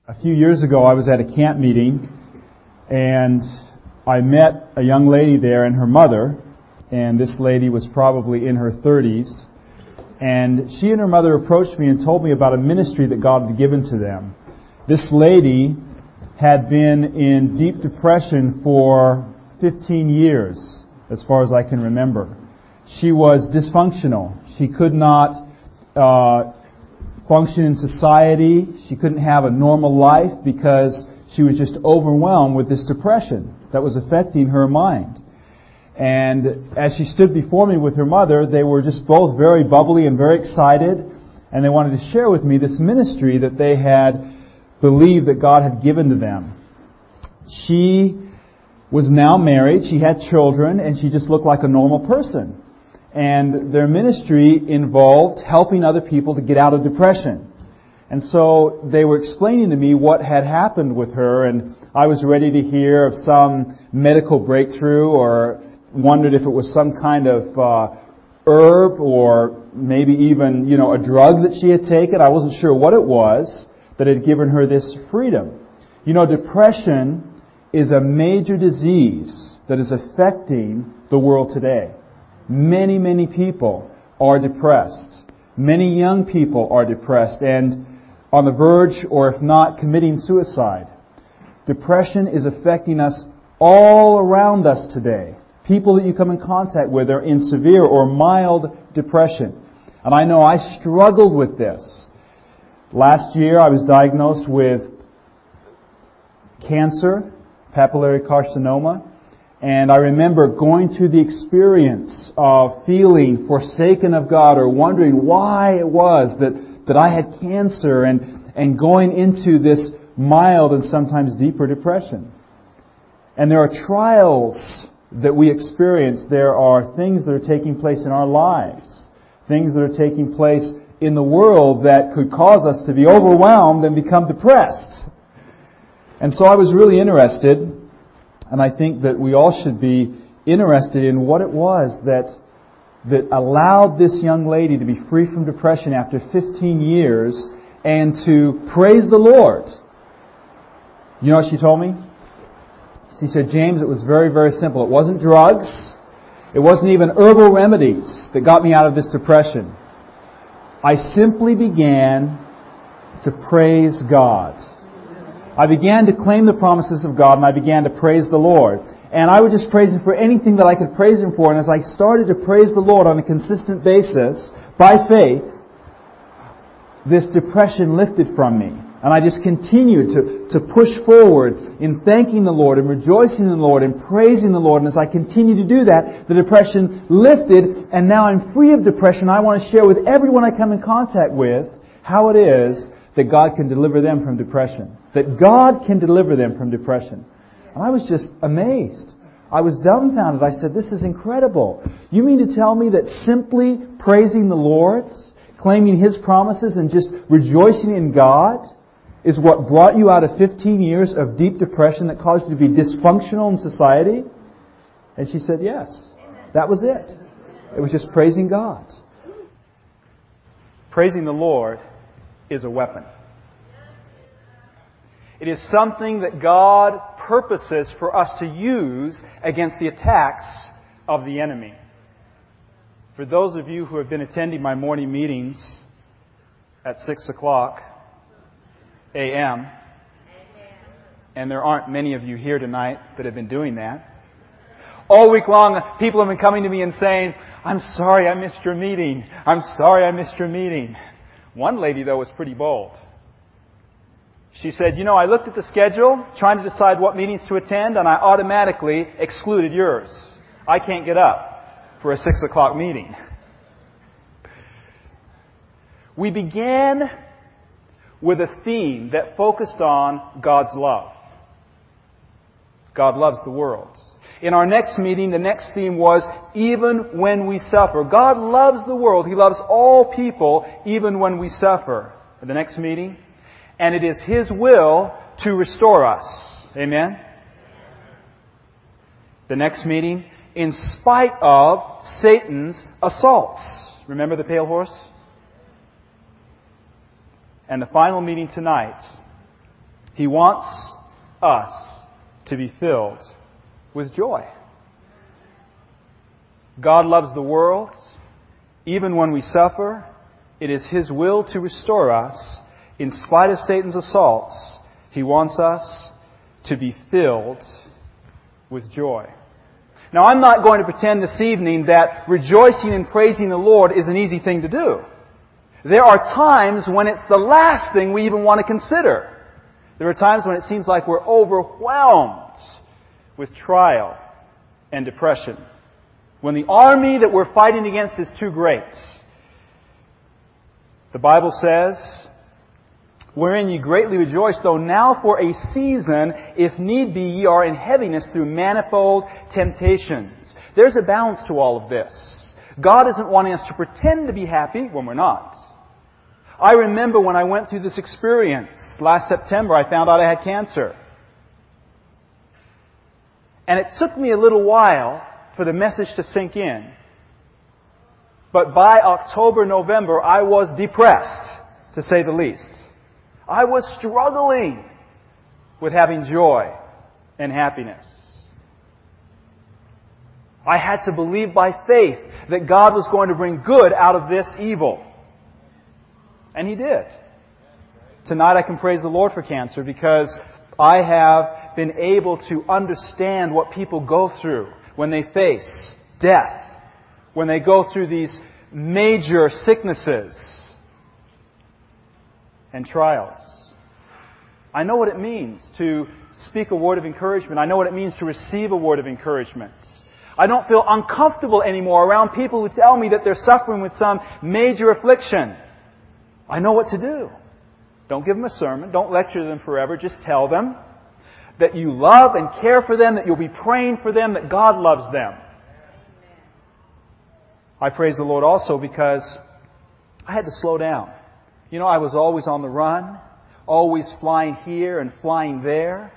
A few years ago, I was at a camp meeting, and I met a young lady there and her mother, and this lady was probably in her 30s, and she and her mother approached me and told me about a ministry that God had given to them. This lady had been in deep depression for 15 years, as far as I can remember. She was dysfunctional. She could not function in society. She couldn't have a normal life because she was just overwhelmed with this depression that was affecting her mind. And as she stood before me with her mother, they were just both very bubbly and very excited, and they wanted to share with me this ministry that they had believed that God had given to them. She was now married, she had children, and she just looked like a normal person. And their ministry involved helping other people to get out of depression. And so they were explaining to me what had happened with her, and I was ready to hear of some medical breakthrough, or wondered if it was some kind of herb or maybe even, a drug that she had taken. I wasn't sure what it was that had given her this freedom. Depression is a major disease that is affecting the world today. Many, many people are depressed. Many young people are depressed and on the verge, or if not, committing suicide. Depression is affecting us all around us today. People that you come in contact with are in severe or mild depression. And I know I struggled with this. Last year I was diagnosed with cancer, papillary carcinoma. And I remember going through the experience of feeling forsaken of God, or wondering why it was that I had cancer, and going into this mild and sometimes deeper depression. And there are trials that we experience. There are things that are taking place in our lives, things that are taking place in the world that could cause us to be overwhelmed and become depressed. And so I was really interested. And I think that we all should be interested in what it was that allowed this young lady to be free from depression after 15 years and to praise the Lord. You know what she told me? She said, "James, it was very, very simple. It wasn't drugs. It wasn't even herbal remedies that got me out of this depression. I simply began to praise God. I began to claim the promises of God, and I began to praise the Lord. And I would just praise Him for anything that I could praise Him for. And as I started to praise the Lord on a consistent basis, by faith, this depression lifted from me. And I just continued to push forward in thanking the Lord and rejoicing in the Lord and praising the Lord. And as I continued to do that, the depression lifted, and now I'm free of depression. I want to share with everyone I come in contact with how it is that God can deliver them from depression. That God can deliver them from depression." And I was just amazed. I was dumbfounded. I said, "This is incredible. You mean to tell me that simply praising the Lord, claiming His promises, and just rejoicing in God is what brought you out of 15 years of deep depression that caused you to be dysfunctional in society?" And she said, "Yes. That was it. It was just praising God." Praising the Lord is a weapon. It is something that God purposes for us to use against the attacks of the enemy. For those of you who have been attending my morning meetings at 6 o'clock a.m., and there aren't many of you here tonight that have been doing that, all week long people have been coming to me and saying, "I'm sorry I missed your meeting. I'm sorry I missed your meeting." One lady, though, was pretty bold. She said, "I looked at the schedule, trying to decide what meetings to attend, and I automatically excluded yours. I can't get up for a 6 o'clock meeting." We began with a theme that focused on God's love. God loves the world. In our next meeting, the next theme was, even when we suffer. God loves the world. He loves all people, even when we suffer. At the next meeting, and it is His will to restore us. Amen? The next meeting, in spite of Satan's assaults. Remember the pale horse? And the final meeting tonight, He wants us to be filled with joy. God loves the world. Even when we suffer, it is His will to restore us. In spite of Satan's assaults, He wants us to be filled with joy. Now, I'm not going to pretend this evening that rejoicing and praising the Lord is an easy thing to do. There are times when it's the last thing we even want to consider. There are times when it seems like we're overwhelmed with trial and depression. When the army that we're fighting against is too great. The Bible says, wherein ye greatly rejoice, though now for a season, if need be, ye are in heaviness through manifold temptations. There's a balance to all of this. God isn't wanting us to pretend to be happy when we're not. I remember when I went through this experience last September, I found out I had cancer. And it took me a little while for the message to sink in. But by October, November, I was depressed, to say the least. I was struggling with having joy and happiness. I had to believe by faith that God was going to bring good out of this evil. And He did. Tonight I can praise the Lord for cancer because I have been able to understand what people go through when they face death, when they go through these major sicknesses and trials. I know what it means to speak a word of encouragement. I know what it means to receive a word of encouragement. I don't feel uncomfortable anymore around people who tell me that they're suffering with some major affliction. I know what to do. Don't give them a sermon. Don't lecture them forever. Just tell them that you love and care for them, that you'll be praying for them, that God loves them. I praise the Lord also because I had to slow down. You know, I was always on the run, always flying here and flying there.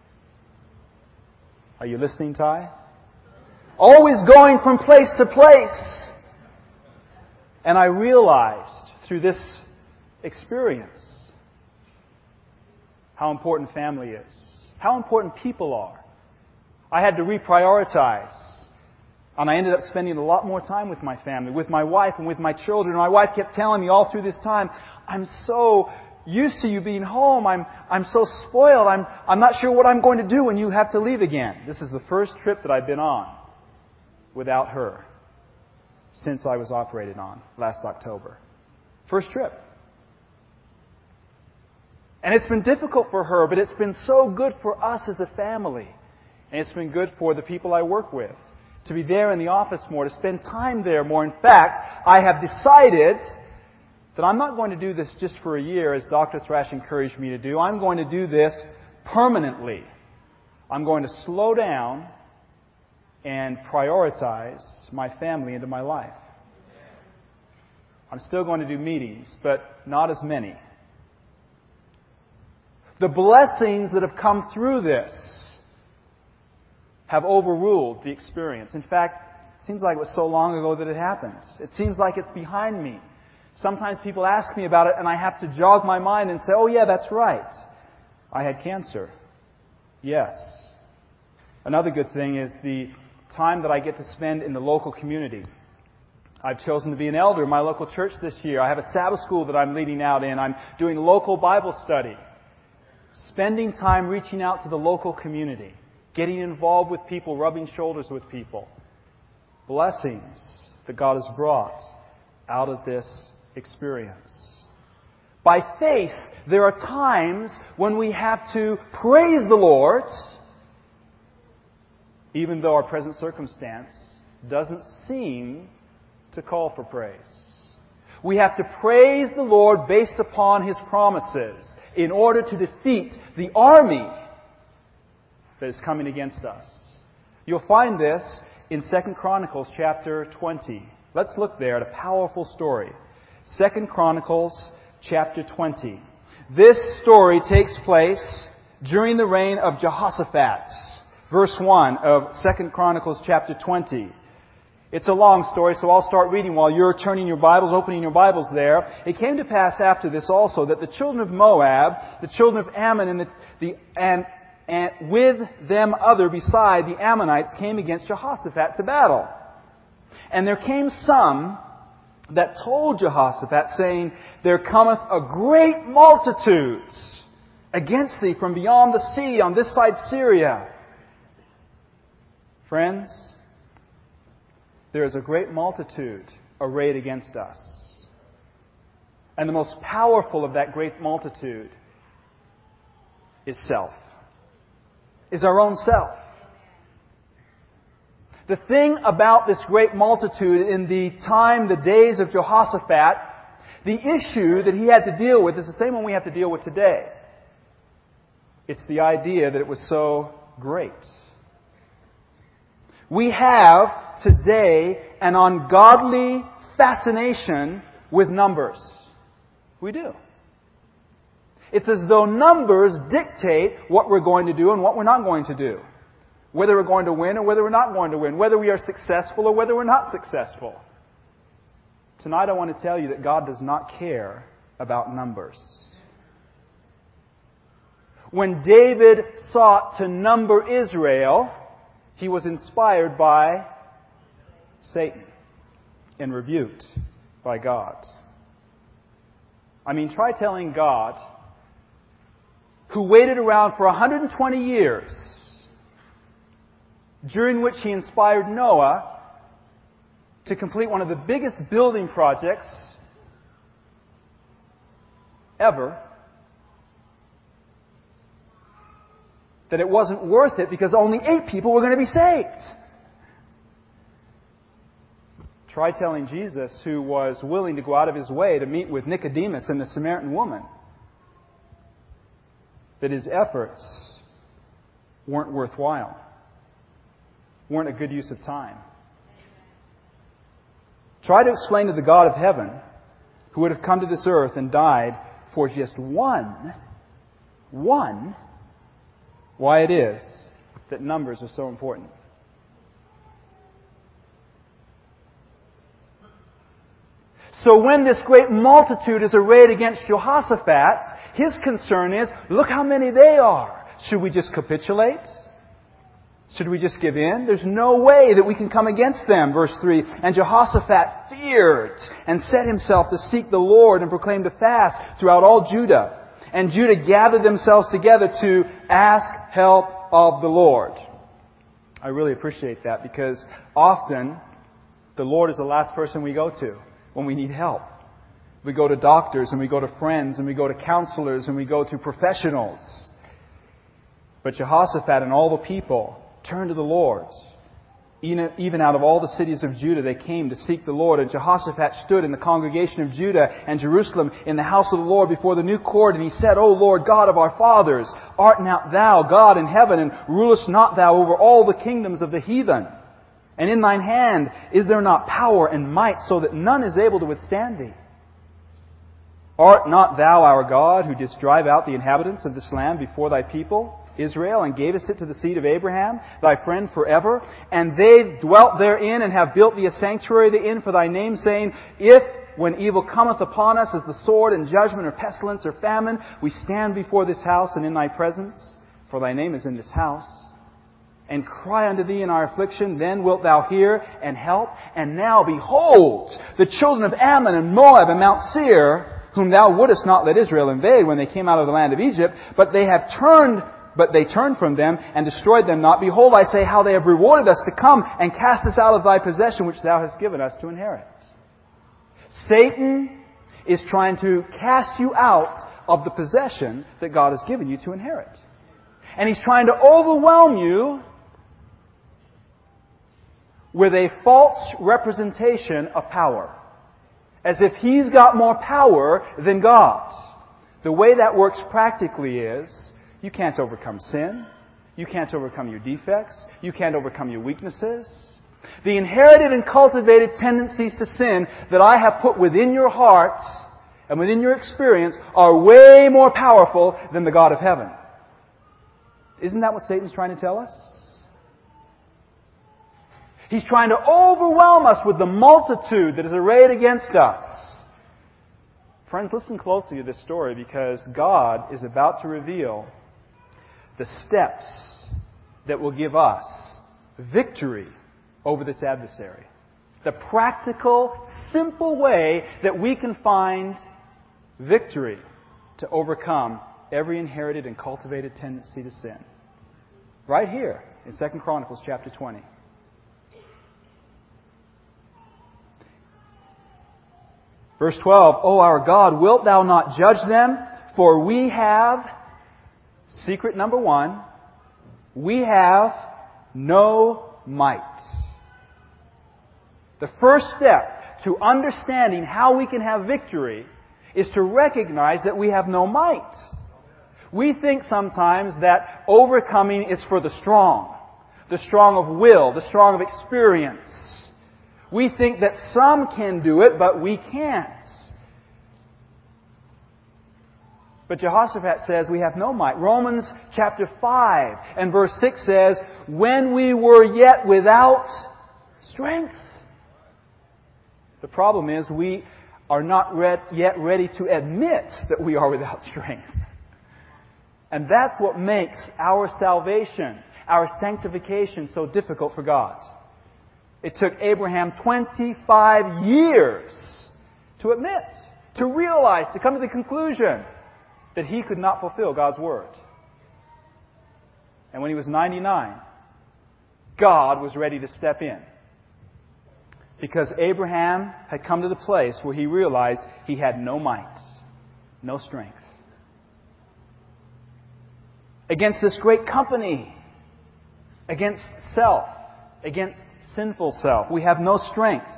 Are you listening, Ty? Always going from place to place. And I realized through this experience how important family is, how important people are. I had to reprioritize. And I ended up spending a lot more time with my family, with my wife and with my children. My wife kept telling me all through this time, I'm so used to you being home. I'm so spoiled. I'm not sure what I'm going to do when you have to leave again. This is the first trip that I've been on without her since I was operated on last October. First trip. And it's been difficult for her, but it's been so good for us as a family. And it's been good for the people I work with. To be there in the office more, to spend time there more. In fact, I have decided that I'm not going to do this just for a year, as Dr. Thrash encouraged me to do. I'm going to do this permanently. I'm going to slow down and prioritize my family into my life. I'm still going to do meetings, but not as many. The blessings that have come through this have overruled the experience. In fact, it seems like it was so long ago that it happened. It seems like it's behind me. Sometimes people ask me about it and I have to jog my mind and say, oh yeah, that's right. I had cancer. Yes. Another good thing is the time that I get to spend in the local community. I've chosen to be an elder in my local church this year. I have a Sabbath school that I'm leading out in. I'm doing local Bible study. Spending time reaching out to the local community. Getting involved with people, rubbing shoulders with people. Blessings that God has brought out of this experience. By faith, there are times when we have to praise the Lord, even though our present circumstance doesn't seem to call for praise. We have to praise the Lord based upon His promises in order to defeat the army that is coming against us. You'll find this in 2 Chronicles chapter 20. Let's look there at a powerful story. 2 Chronicles chapter 20. This story takes place during the reign of Jehoshaphat. Verse 1 of 2 Chronicles chapter 20. It's a long story, so I'll start reading while you're turning your Bibles, opening your Bibles there. It came to pass after this also that the children of Moab, the children of Ammon, and with them other beside the Ammonites came against Jehoshaphat to battle. And there came some that told Jehoshaphat, saying, There cometh a great multitude against thee from beyond the sea on this side Syria. Friends, there is a great multitude arrayed against us. And the most powerful of that great multitude is self. Is our own self. The thing about this great multitude in the days of Jehoshaphat, the issue that he had to deal with is the same one we have to deal with today. It's the idea that it was so great. We have today an ungodly fascination with numbers. We do. It's as though numbers dictate what we're going to do and what we're not going to do. Whether we're going to win or whether we're not going to win. Whether we are successful or whether we're not successful. Tonight I want to tell you that God does not care about numbers. When David sought to number Israel, he was inspired by Satan and rebuked by God. I mean, try telling God, who waited around for 120 years, during which he inspired Noah to complete one of the biggest building projects ever, that it wasn't worth it because only 8 people were going to be saved. Try telling Jesus, who was willing to go out of his way to meet with Nicodemus and the Samaritan woman, that his efforts weren't worthwhile, weren't a good use of time. Try to explain to the God of heaven, who would have come to this earth and died for just one, why it is that numbers are so important. So when this great multitude is arrayed against Jehoshaphat, his concern is, look how many they are. Should we just capitulate? Should we just give in? There's no way that we can come against them. Verse 3, And Jehoshaphat feared and set himself to seek the Lord and proclaim a fast throughout all Judah. And Judah gathered themselves together to ask help of the Lord. I really appreciate that because often the Lord is the last person we go to when we need help. We go to doctors and we go to friends and we go to counselors and we go to professionals. But Jehoshaphat and all the people turned to the Lord. Even out of all the cities of Judah, they came to seek the Lord. And Jehoshaphat stood in the congregation of Judah and Jerusalem in the house of the Lord before the new court. And he said, O Lord God of our fathers, art not thou God in heaven, and rulest not thou over all the kingdoms of the heathen? And in thine hand is there not power and might, so that none is able to withstand thee? Art not thou our God, who didst drive out the inhabitants of this land before thy people Israel, and gavest it to the seed of Abraham, thy friend forever? And they dwelt therein, and have built thee a sanctuary therein for thy name, saying, If, when evil cometh upon us, as the sword and judgment or pestilence or famine, we stand before this house and in thy presence, for thy name is in this house, and cry unto thee in our affliction, then wilt thou hear and help. And now, behold, the children of Ammon and Moab and Mount Seir, whom thou wouldest not let Israel invade when they came out of the land of Egypt, but they turned from them and destroyed them not. Behold, I say, how they have rewarded us to come and cast us out of thy possession, which thou hast given us to inherit. Satan is trying to cast you out of the possession that God has given you to inherit. And he's trying to overwhelm you with a false representation of power, as if he's got more power than God. The way that works practically is, you can't overcome sin. You can't overcome your defects. You can't overcome your weaknesses. The inherited and cultivated tendencies to sin that I have put within your hearts and within your experience are way more powerful than the God of heaven. Isn't that what Satan's trying to tell us? He's trying to overwhelm us with the multitude that is arrayed against us. Friends, listen closely to this story because God is about to reveal the steps that will give us victory over this adversary. The practical, simple way that we can find victory to overcome every inherited and cultivated tendency to sin. Right here in 2 Chronicles chapter 20. Verse 12, O our God, wilt Thou not judge them? For we have, secret number 1, we have no might. The first step to understanding how we can have victory is to recognize that we have no might. We think sometimes that overcoming is for the strong of will, the strong of experience. We think that some can do it, but we can't. But Jehoshaphat says we have no might. Romans chapter 5 and verse 6 says, when we were yet without strength. The problem is we are not yet ready to admit that we are without strength. And that's what makes our salvation, our sanctification so difficult for God. It took Abraham 25 years to admit, to realize, to come to the conclusion that he could not fulfill God's Word. And when he was 99, God was ready to step in. Because Abraham had come to the place where he realized he had no might, no strength. Against this great company, against self, against sinful self, we have no strength.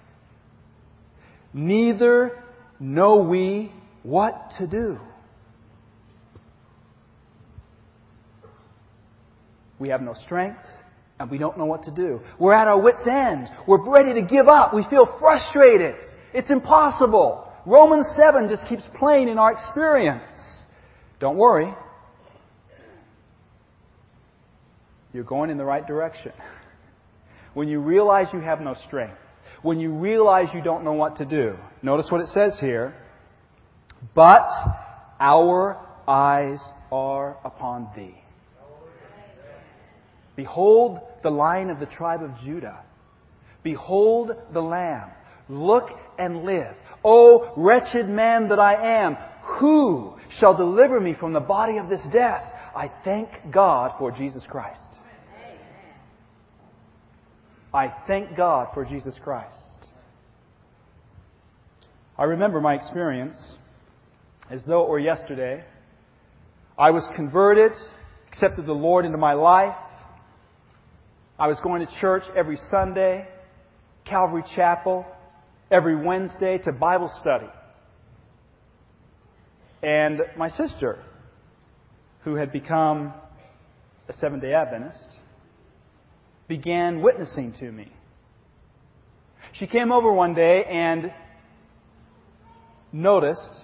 Neither know we what to do. We have no strength, and we don't know what to do. We're at our wits' end. We're ready to give up. We feel frustrated. It's impossible. Romans 7 just keeps playing in our experience. Don't worry. You're going in the right direction. When you realize you have no strength, when you realize you don't know what to do, notice what it says here. But our eyes are upon Thee. Behold the Lion of the tribe of Judah. Behold the Lamb. Look and live. O wretched man that I am, who shall deliver me from the body of this death? I thank God for Jesus Christ. I thank God for Jesus Christ. I remember my experience as though it were yesterday. I was converted, accepted the Lord into my life. I was going to church every Sunday, Calvary Chapel, every Wednesday to Bible study. And my sister, who had become a Seventh-day Adventist, began witnessing to me. She came over one day and noticed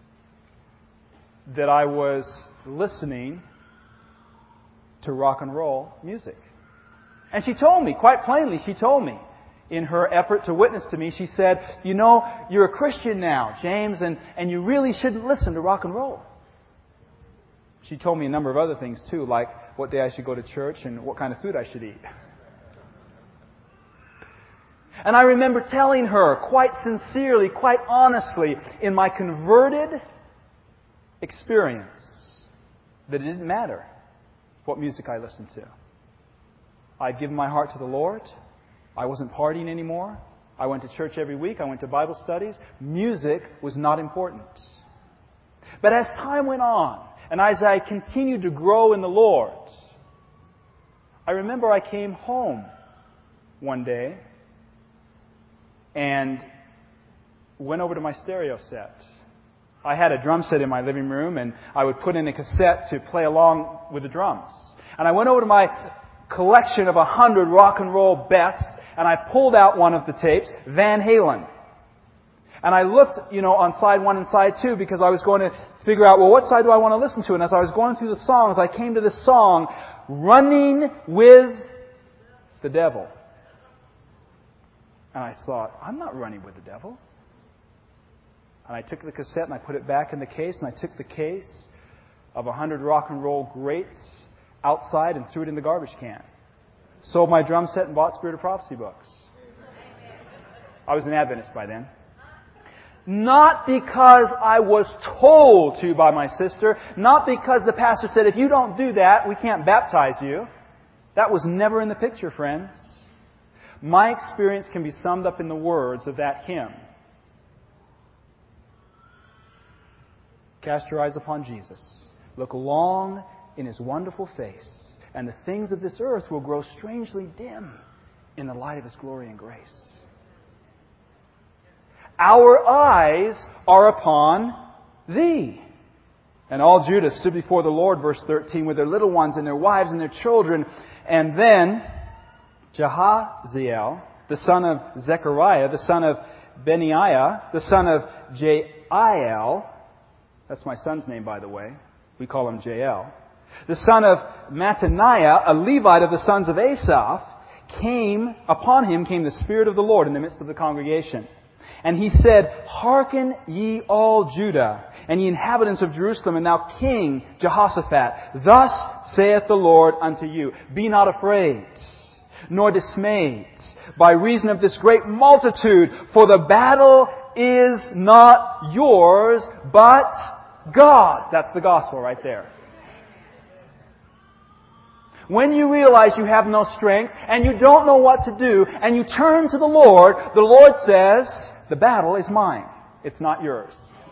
that I was listening to rock and roll music. And she told me, quite plainly, in her effort to witness to me, she said, you know, you're a Christian now, James, and you really shouldn't listen to rock and roll. She told me a number of other things too, like what day I should go to church and what kind of food I should eat. And I remember telling her quite sincerely, quite honestly, in my converted experience, that it didn't matter what music I listened to. I'd given my heart to the Lord. I wasn't partying anymore. I went to church every week. I went to Bible studies. Music was not important. But as time went on, and as I continued to grow in the Lord, I remember I came home one day and went over to my stereo set. I had a drum set in my living room, and I would put in a cassette to play along with the drums. And I went over to my collection of 100 rock and roll best, and I pulled out one of the tapes, Van Halen. And I looked, on side 1 and side 2 because I was going to figure out, well, what side do I want to listen to? And as I was going through the songs, I came to this song, Running with the Devil. And I thought, I'm not running with the devil. And I took the cassette and I put it back in the case, and I took the case of 100 rock and roll greats outside and threw it in the garbage can. Sold my drum set and bought Spirit of Prophecy books. I was an Adventist by then. Not because I was told to by my sister. Not because the pastor said, if you don't do that, we can't baptize you. That was never in the picture, friends. My experience can be summed up in the words of that hymn. Cast your eyes upon Jesus. Look long in His wonderful face, and the things of this earth will grow strangely dim in the light of His glory and grace. Our eyes are upon Thee. And all Judah stood before the Lord, verse 13, with their little ones and their wives and their children. And then Jahaziel, the son of Zechariah, the son of Benaiah, the son of Jael, that's my son's name, by the way. We call him Jael. The son of Mattaniah, a Levite of the sons of Asaph, upon him came the Spirit of the Lord in the midst of the congregation. And he said, Hearken ye all Judah, and ye inhabitants of Jerusalem, and thou King Jehoshaphat, thus saith the Lord unto you, Be not afraid, nor dismayed, by reason of this great multitude, for the battle is not yours, but God's. That's the gospel right there. When you realize you have no strength, and you don't know what to do, and you turn to the Lord says, the battle is mine. It's not yours.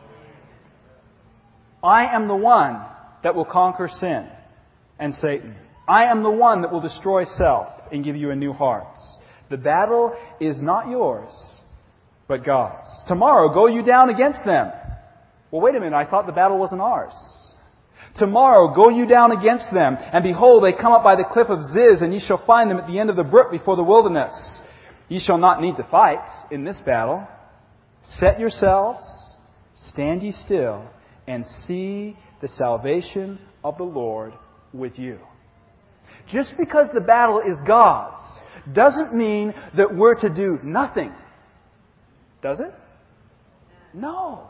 I am the one that will conquer sin and Satan. I am the one that will destroy self and give you a new heart. The battle is not yours, but God's. Tomorrow, go you down against them. Well, wait a minute. I thought the battle wasn't ours. Tomorrow, go you down against them, and behold, they come up by the cliff of Ziz, and ye shall find them at the end of the brook before the wilderness. Ye shall not need to fight in this battle. Set yourselves, stand ye still, and see the salvation of the Lord with you. Just because the battle is God's doesn't mean that we're to do nothing. Does it? No.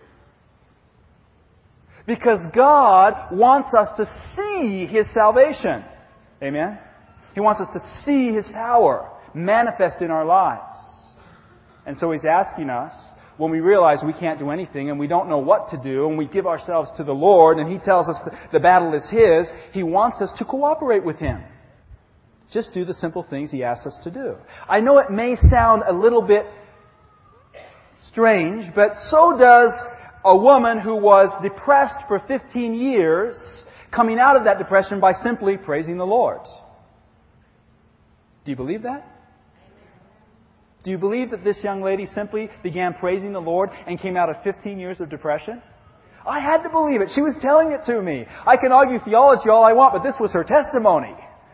Because God wants us to see His salvation. Amen? He wants us to see His power manifest in our lives. And so He's asking us, when we realize we can't do anything and we don't know what to do, and we give ourselves to the Lord and He tells us that the battle is His, He wants us to cooperate with Him. Just do the simple things He asks us to do. I know it may sound a little bit strange, but so does a woman who was depressed for 15 years coming out of that depression by simply praising the Lord. Do you believe that? Do you believe that this young lady simply began praising the Lord and came out of 15 years of depression? I had to believe it. She was telling it to me. I can argue theology all I want, but this was her testimony.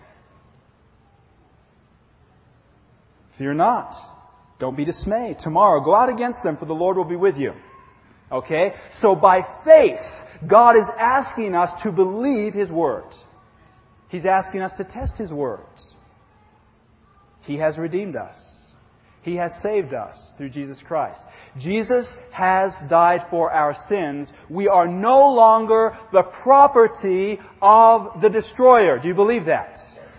Fear not. Don't be dismayed. Tomorrow, go out against them, for the Lord will be with you. Okay? So by faith, God is asking us to believe His Word. He's asking us to test His words. He has redeemed us. He has saved us through Jesus Christ. Jesus has died for our sins. We are no longer the property of the destroyer. Do you believe that?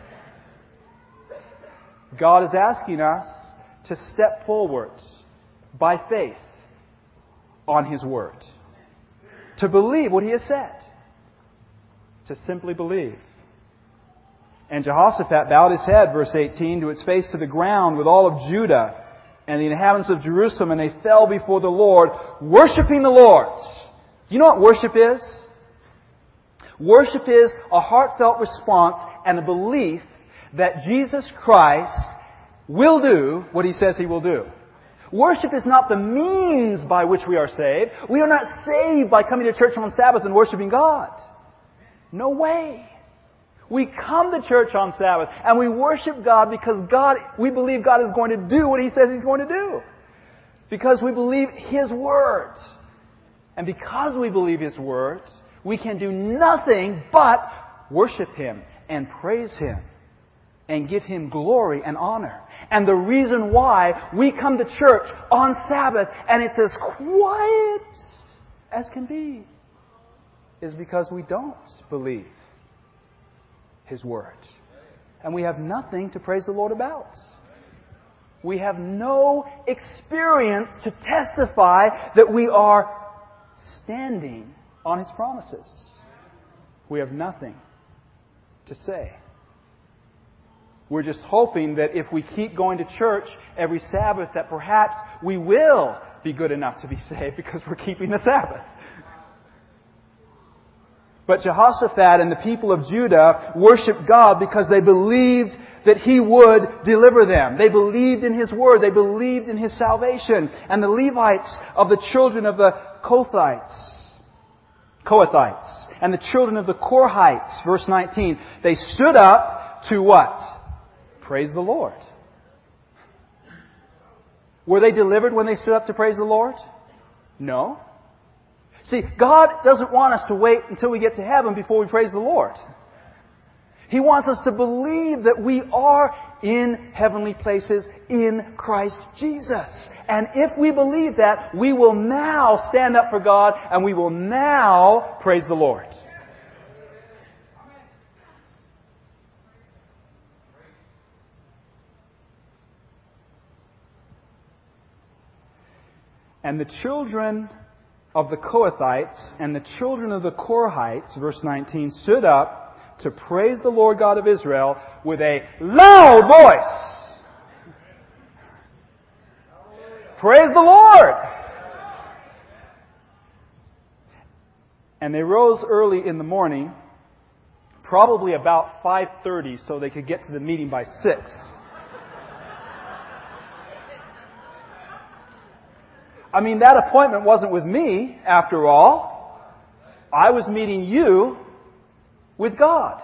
God is asking us to step forward by faith on His Word. To believe what He has said. To simply believe. And Jehoshaphat bowed his head, verse 18, to its face to the ground with all of Judah and the inhabitants of Jerusalem, and they fell before the Lord, worshiping the Lord. Do you know what worship is? Worship is a heartfelt response and a belief that Jesus Christ will do what He says He will do. Worship is not the means by which we are saved. We are not saved by coming to church on Sabbath and worshiping God. No way. We come to church on Sabbath and we worship God because we believe God is going to do what He says He's going to do. Because we believe His Word. And because we believe His Word, we can do nothing but worship Him and praise Him. and give Him glory and honor. And the reason why we come to church on Sabbath and it's as quiet as can be is because we don't believe His Word. And we have nothing to praise the Lord about. We have no experience to testify that we are standing on His promises. We have nothing to say. We're just hoping that if we keep going to church every Sabbath, that perhaps we will be good enough to be saved because we're keeping the Sabbath. But Jehoshaphat and the people of Judah worshiped God because they believed that He would deliver them. They believed in His Word. They believed in His salvation. And the Levites of the children of the Kohathites, and the children of the Korhites, verse 19, they stood up to what? Praise the Lord. Were they delivered when they stood up to praise the Lord? No. See, God doesn't want us to wait until we get to heaven before we praise the Lord. He wants us to believe that we are in heavenly places in Christ Jesus. And if we believe that, we will now stand up for God and we will now praise the Lord. And the children of the Kohathites and the children of the Korhites, verse 19, stood up to praise the Lord God of Israel with a loud voice. Praise the Lord! And they rose early in the morning, probably about 5:30, so they could get to the meeting by 6. I mean, that appointment wasn't with me, after all. I was meeting you with God.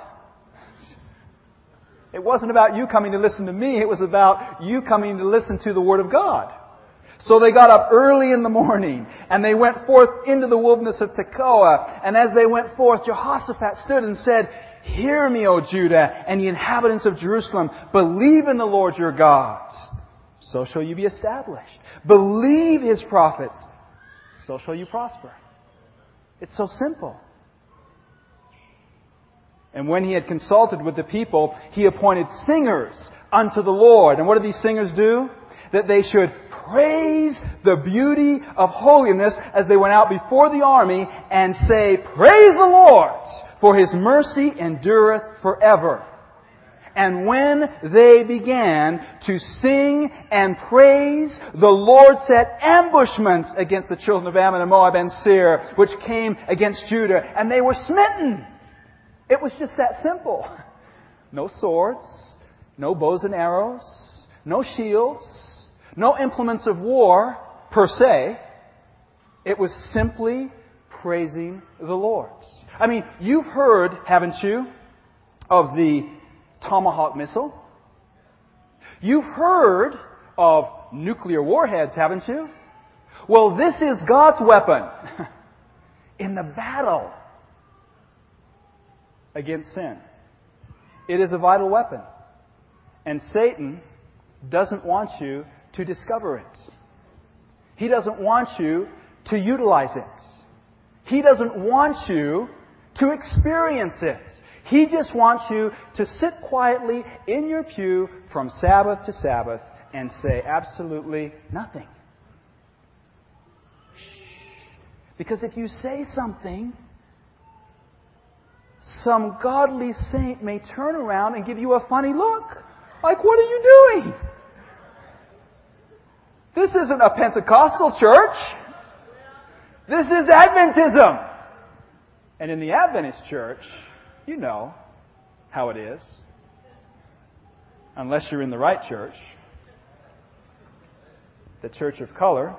It wasn't about you coming to listen to me. It was about you coming to listen to the Word of God. So they got up early in the morning and they went forth into the wilderness of Tekoa. And as they went forth, Jehoshaphat stood and said, "Hear me, O Judah, and the inhabitants of Jerusalem. Believe in the Lord your God. So shall you be established. Believe His prophets. So shall you prosper." It's so simple. And when he had consulted with the people, he appointed singers unto the Lord. And what did these singers do? That they should praise the beauty of holiness as they went out before the army and say, "Praise the Lord, for His mercy endureth forever." And when they began to sing and praise, the Lord set ambushments against the children of Ammon and Moab and Seir, which came against Judah, and they were smitten. It was just that simple. No swords, no bows and arrows, no shields, no implements of war per se. It was simply praising the Lord. I mean, you've heard, haven't you, of the Tomahawk missile? You've heard of nuclear warheads, haven't you? Well, this is God's weapon in the battle against sin. It is a vital weapon. And Satan doesn't want you to discover it. He doesn't want you to utilize it. He doesn't want you to experience it. He just wants you to sit quietly in your pew from Sabbath to Sabbath and say absolutely nothing. Because if you say something, some godly saint may turn around and give you a funny look. Like, what are you doing? This isn't a Pentecostal church. This is Adventism. And in the Adventist church, you know how it is. Unless you're in the right church. The Church of Color.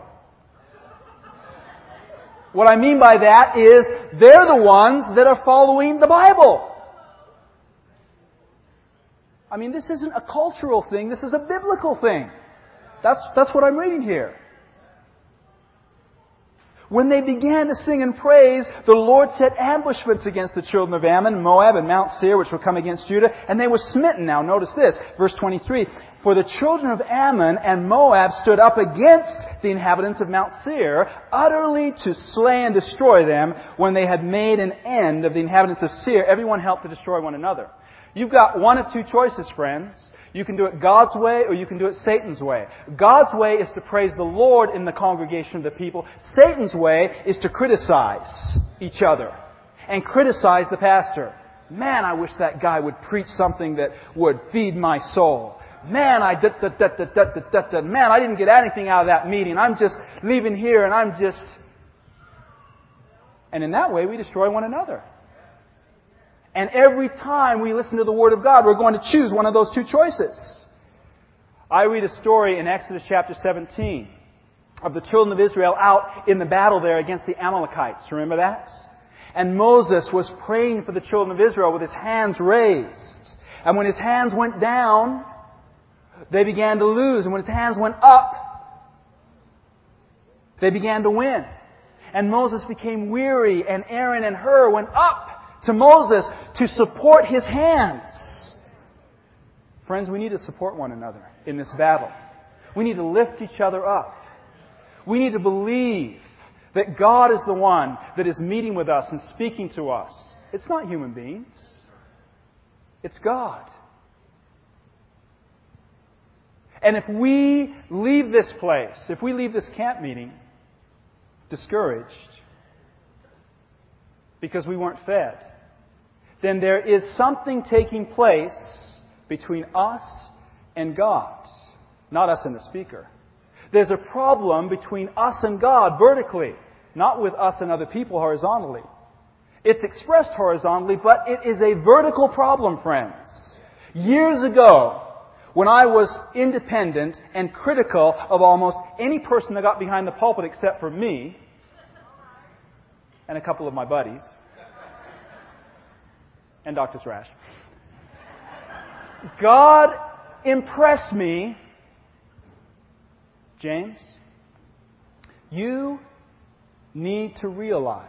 What I mean by that is they're the ones that are following the Bible. I mean, this isn't a cultural thing. This is a biblical thing. That's what I'm reading here. When they began to sing and praise, the Lord set ambushments against the children of Ammon, Moab, and Mount Seir, which would come against Judah, and they were smitten. Now notice this, verse 23. For the children of Ammon and Moab stood up against the inhabitants of Mount Seir, utterly to slay and destroy them. When they had made an end of the inhabitants of Seir, everyone helped to destroy one another. You've got one of two choices, friends. You can do it God's way or you can do it Satan's way. God's way is to praise the Lord in the congregation of the people. Satan's way is to criticize each other and criticize the pastor. Man, I wish that guy would preach something that would feed my soul. Man, man, I didn't get anything out of that meeting. I'm just leaving here and And in that way we destroy one another. And every time we listen to the Word of God, we're going to choose one of those two choices. I read a story in Exodus chapter 17 of the children of Israel out in the battle there against the Amalekites. Remember that? And Moses was praying for the children of Israel with his hands raised. And when his hands went down, they began to lose. And when his hands went up, they began to win. And Moses became weary, and Aaron and Hur went up to Moses to support his hands. Friends, we need to support one another in this battle. We need to lift each other up. We need to believe that God is the one that is meeting with us and speaking to us. It's not human beings. It's God. And if we leave this place, if we leave this camp meeting discouraged because we weren't fed, then there is something taking place between us and God, not us and the speaker. There's a problem between us and God vertically, not with us and other people horizontally. It's expressed horizontally, but it is a vertical problem, friends. Years ago, when I was independent and critical of almost any person that got behind the pulpit except for me and a couple of my buddies, and Dr. Thrash, God impressed me, James, you need to realize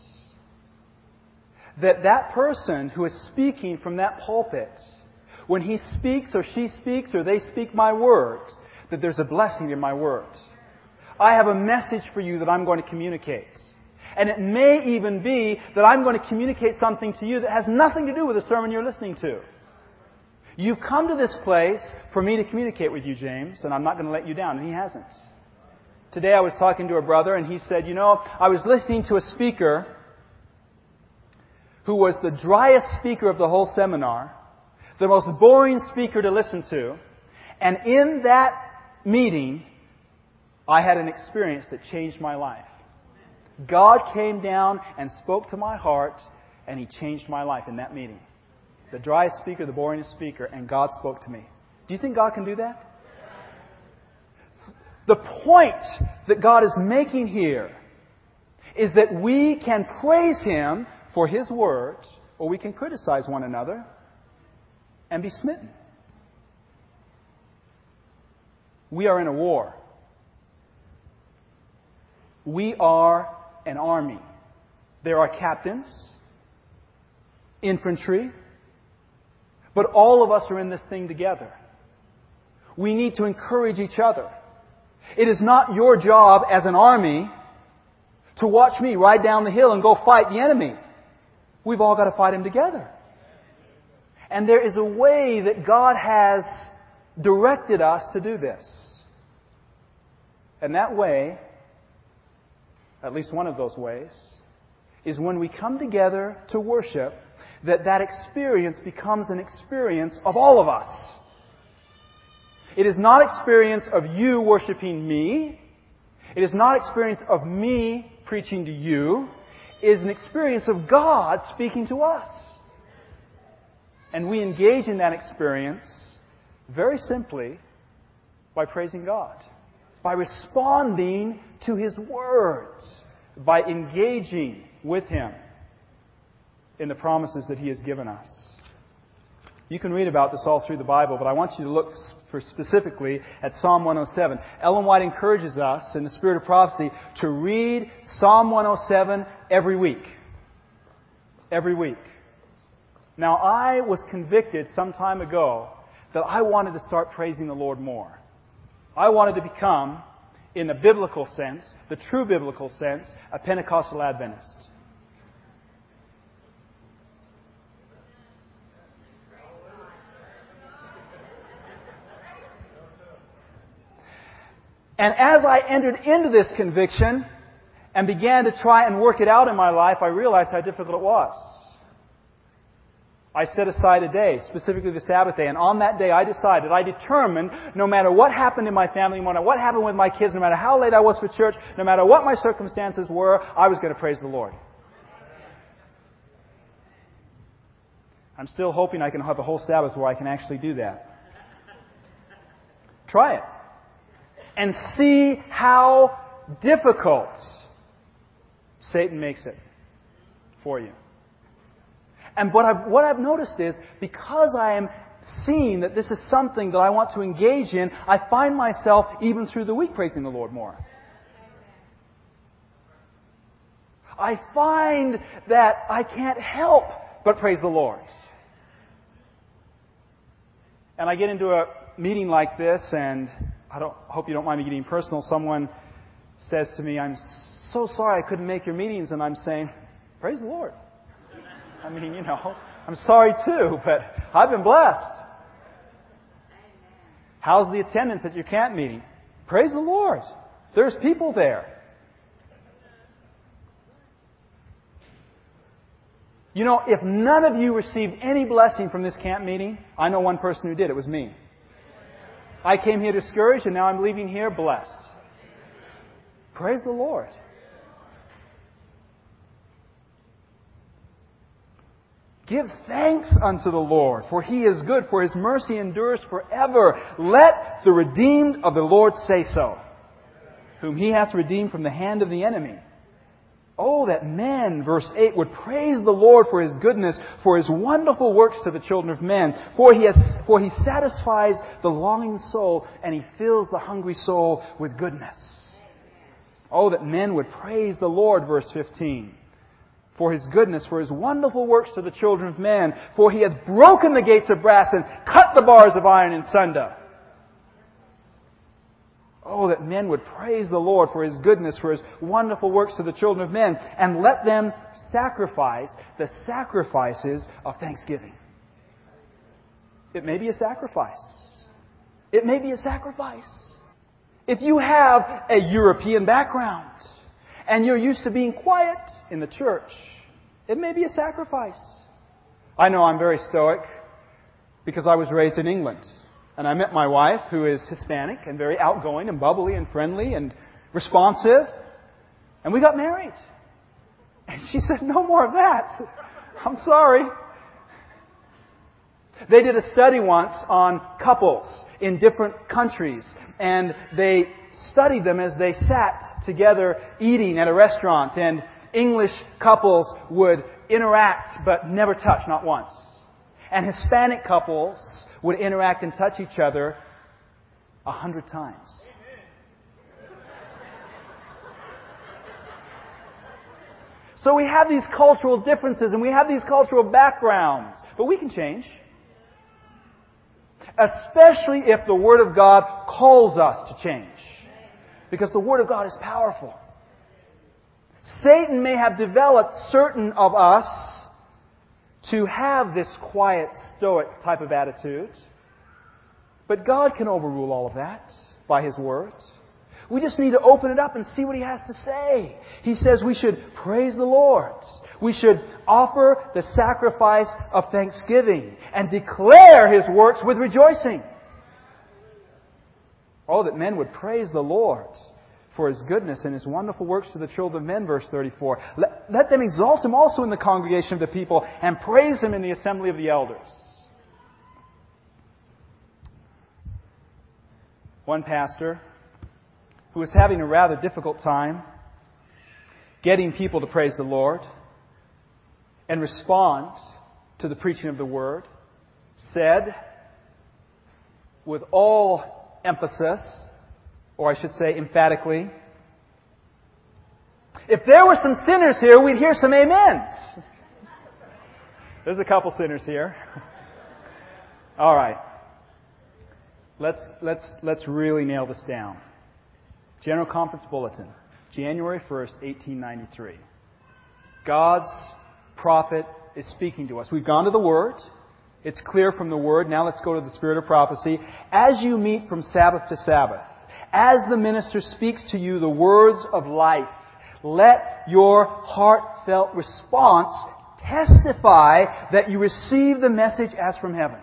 that that person who is speaking from that pulpit, when he speaks or she speaks or they speak my words, that there's a blessing in my words. I have a message for you that I'm going to communicate. And it may even be that I'm going to communicate something to you that has nothing to do with the sermon you're listening to. You've come to this place for me to communicate with you, James, and I'm not going to let you down, and he hasn't. Today I was talking to a brother, and he said, I was listening to a speaker who was the driest speaker of the whole seminar, the most boring speaker to listen to, and in that meeting, I had an experience that changed my life. God came down and spoke to my heart, and He changed my life in that meeting. The driest speaker, the boringest speaker, and God spoke to me. Do you think God can do that? The point that God is making here is that we can praise Him for His words, or we can criticize one another and be smitten. We are in a war. We are an army. There are captains, infantry, but all of us are in this thing together. We need to encourage each other. It is not your job as an army to watch me ride down the hill and go fight the enemy. We've all got to fight him together. And there is a way that God has directed us to do this. And that way, at least one of those ways, is when we come together to worship, that experience becomes an experience of all of us. It is not experience of you worshiping me. It is not experience of me preaching to you. It is an experience of God speaking to us. And we engage in that experience very simply by praising God, by responding to His words, by engaging with Him in the promises that He has given us. You can read about this all through the Bible, but I want you to look for specifically at Psalm 107. Ellen White encourages us, in the spirit of prophecy, to read Psalm 107 every week. Every week. Now, I was convicted some time ago that I wanted to start praising the Lord more. I wanted to become, in the biblical sense, the true biblical sense, a Pentecostal Adventist. And as I entered into this conviction and began to try and work it out in my life, I realized how difficult it was. I set aside a day, specifically the Sabbath day, and on that day I determined, no matter what happened in my family, no matter what happened with my kids, no matter how late I was for church, no matter what my circumstances were, I was going to praise the Lord. I'm still hoping I can have a whole Sabbath where I can actually do that. Try it. And see how difficult Satan makes it for you. And what I've noticed is, because I am seeing that this is something that I want to engage in, I find myself, even through the week, praising the Lord more. I find that I can't help but praise the Lord. And I get into a meeting like this, and hope you don't mind me getting personal. Someone says to me, "I'm so sorry I couldn't make your meetings," and I'm saying, praise the Lord. I mean, I'm sorry too, but I've been blessed. How's the attendance at your camp meeting? Praise the Lord. There's people there. If none of you received any blessing from this camp meeting, I know one person who did. It was me. I came here discouraged, and now I'm leaving here blessed. Praise the Lord. Give thanks unto the Lord, for He is good, for His mercy endures forever. Let the redeemed of the Lord say so, whom He hath redeemed from the hand of the enemy. Oh, that men, verse 8, would praise the Lord for His goodness, for His wonderful works to the children of men. For He satisfies the longing soul, and He fills the hungry soul with goodness. Oh, that men would praise the Lord, verse 15. For His goodness, for His wonderful works to the children of men. For He hath broken the gates of brass and cut the bars of iron in sunder. Oh, that men would praise the Lord for His goodness, for His wonderful works to the children of men, and let them sacrifice the sacrifices of thanksgiving. It may be a sacrifice. It may be a sacrifice. If you have a European background and you're used to being quiet in the church, it may be a sacrifice. I know I'm very stoic because I was raised in England. And I met my wife, who is Hispanic and very outgoing and bubbly and friendly and responsive. And we got married. And she said, "No more of that. I'm sorry." They did a study once on couples in different countries. And they studied them as they sat together eating at a restaurant. And English couples would interact but never touch, not once. And Hispanic couples would interact and touch each other 100 times. So we have these cultural differences and we have these cultural backgrounds. But we can change. Especially if the Word of God calls us to change. Because the Word of God is powerful. Satan may have developed certain of us to have this quiet, stoic type of attitude. But God can overrule all of that by His Word. We just need to open it up and see what He has to say. He says we should praise the Lord. We should offer the sacrifice of thanksgiving and declare His works with rejoicing. Oh, that men would praise the Lord for His goodness and His wonderful works to the children of men, verse 34. Let them exalt Him also in the congregation of the people and praise Him in the assembly of the elders. One pastor who was having a rather difficult time getting people to praise the Lord and respond to the preaching of the Word said with all emphasis, or I should say emphatically, if there were some sinners here, we'd hear some amens. There's a couple sinners here. All right. Let's really nail this down. General Conference Bulletin, January 1st, 1893. God's prophet is speaking to us. We've gone to the Word. It's clear from the Word. Now let's go to the Spirit of prophecy. As you meet from Sabbath to Sabbath, as the minister speaks to you the words of life, let your heartfelt response testify that you receive the message as from heaven.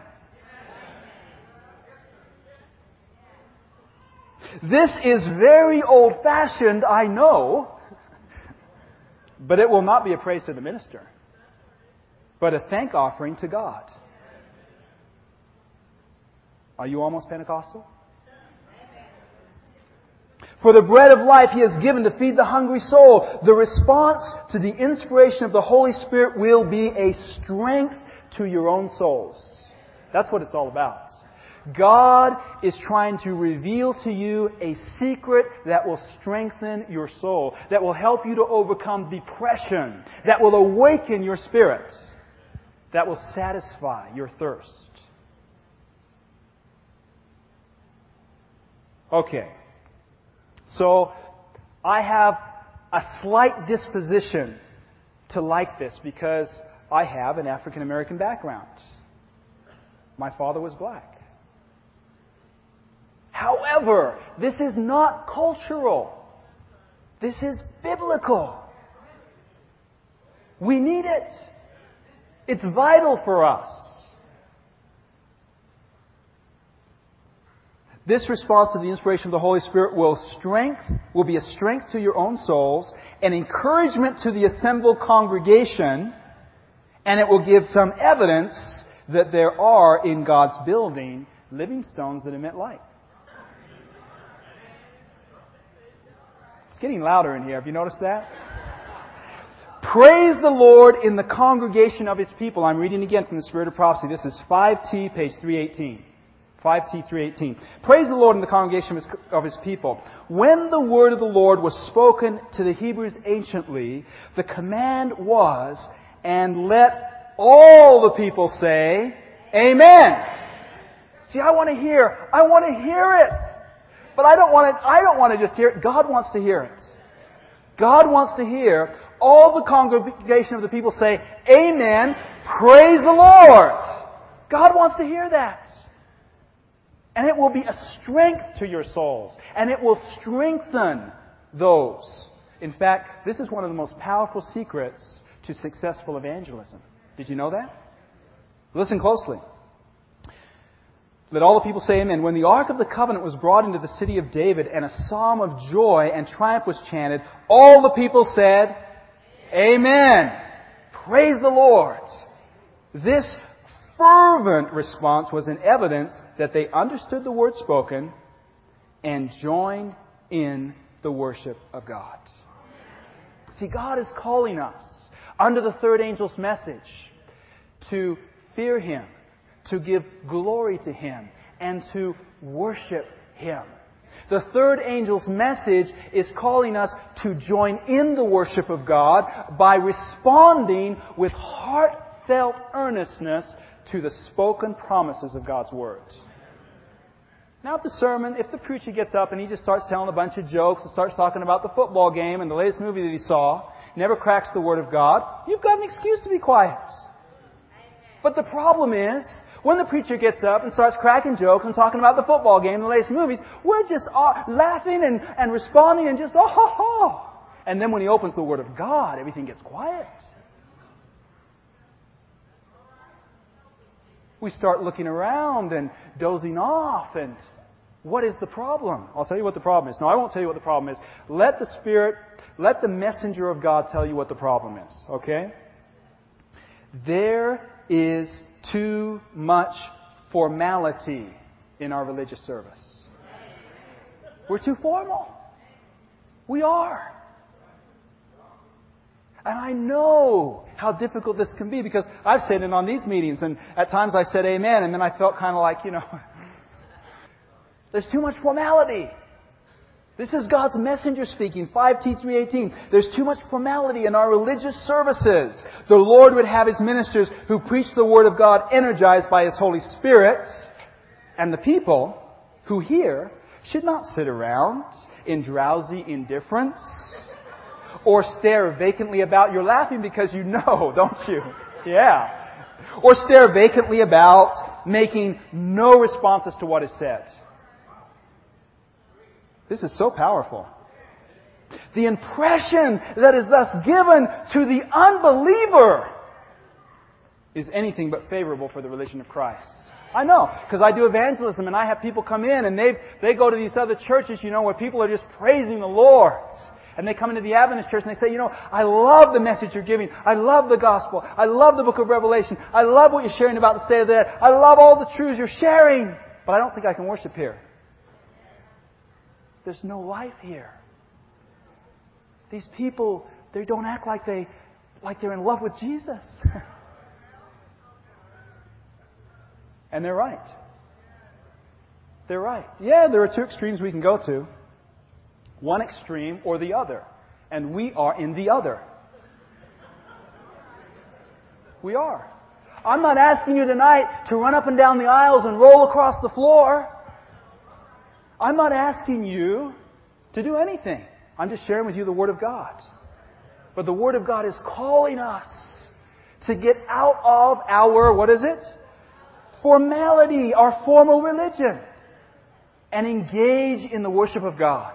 This is very old-fashioned, I know, but it will not be a praise to the minister, but a thank offering to God. Are you almost Pentecostal? For the bread of life He has given to feed the hungry soul. The response to the inspiration of the Holy Spirit will be a strength to your own souls. That's what it's all about. God is trying to reveal to you a secret that will strengthen your soul, that will help you to overcome depression, that will awaken your spirit, that will satisfy your thirst. Okay. So, I have a slight disposition to like this because I have an African American background. My father was black. However, this is not cultural. This is biblical. We need it. It's vital for us. This response to the inspiration of the Holy Spirit will be a strength to your own souls, an encouragement to the assembled congregation, and it will give some evidence that there are in God's building living stones that emit light. It's getting louder in here. Have you noticed that? Praise the Lord in the congregation of His people. I'm reading again from the Spirit of Prophecy. This is 5T, page 318. 5T 318. Praise the Lord in the congregation of His people. When the word of the Lord was spoken to the Hebrews anciently, the command was, and let all the people say, Amen. See, I want to hear it. But I don't want to just hear it. God wants to hear it. God wants to hear all the congregation of the people say, Amen. Praise the Lord. God wants to hear that. And it will be a strength to your souls. And it will strengthen those. In fact, this is one of the most powerful secrets to successful evangelism. Did you know that? Listen closely. Let all the people say Amen. When the Ark of the Covenant was brought into the city of David and a psalm of joy and triumph was chanted, all the people said, Amen. Praise the Lord. This fervent response was an evidence that they understood the word spoken and joined in the worship of God. See, God is calling us under the third angel's message to fear Him, to give glory to Him, and to worship Him. The third angel's message is calling us to join in the worship of God by responding with heartfelt earnestness to the spoken promises of God's Word. Now if the preacher gets up and he just starts telling a bunch of jokes and starts talking about the football game and the latest movie that he saw, never cracks the Word of God, you've got an excuse to be quiet. But the problem is, when the preacher gets up and starts cracking jokes and talking about the football game and the latest movies, we're just laughing and responding and just, oh, ho, ho. And then when he opens the Word of God, everything gets quiet. We start looking around and dozing off. And what is the problem? I'll tell you what the problem is. No, I won't tell you what the problem is. Let the messenger of God tell you what the problem is. Okay? There is too much formality in our religious service. We're too formal. We are. And I know how difficult this can be because I've said it on these meetings, and at times I said amen, and then I felt kind of like, there's too much formality. This is God's messenger speaking, 5T 3:18. There's too much formality in our religious services. The Lord would have His ministers who preach the Word of God energized by His Holy Spirit. And the people who hear should not sit around in drowsy indifference or stare vacantly about. You're laughing because you know, don't you? Yeah. Or stare vacantly about, making no responses to what is said. This is so powerful. The impression that is thus given to the unbeliever is anything but favorable for the religion of Christ. I know, because I do evangelism and I have people come in and they go to these other churches, where people are just praising the Lord. And they come into the Adventist church and they say, I love the message you're giving. I love the gospel. I love the book of Revelation. I love what you're sharing about the state of the dead. I love all the truths you're sharing. But I don't think I can worship here. There's no life here. These people, they don't act like they're in love with Jesus. And they're right. They're right. Yeah, there are two extremes we can go to. One extreme or the other. And we are in the other. We are. I'm not asking you tonight to run up and down the aisles and roll across the floor. I'm not asking you to do anything. I'm just sharing with you the Word of God. But the Word of God is calling us to get out of our, formality, our formal religion, and engage in the worship of God.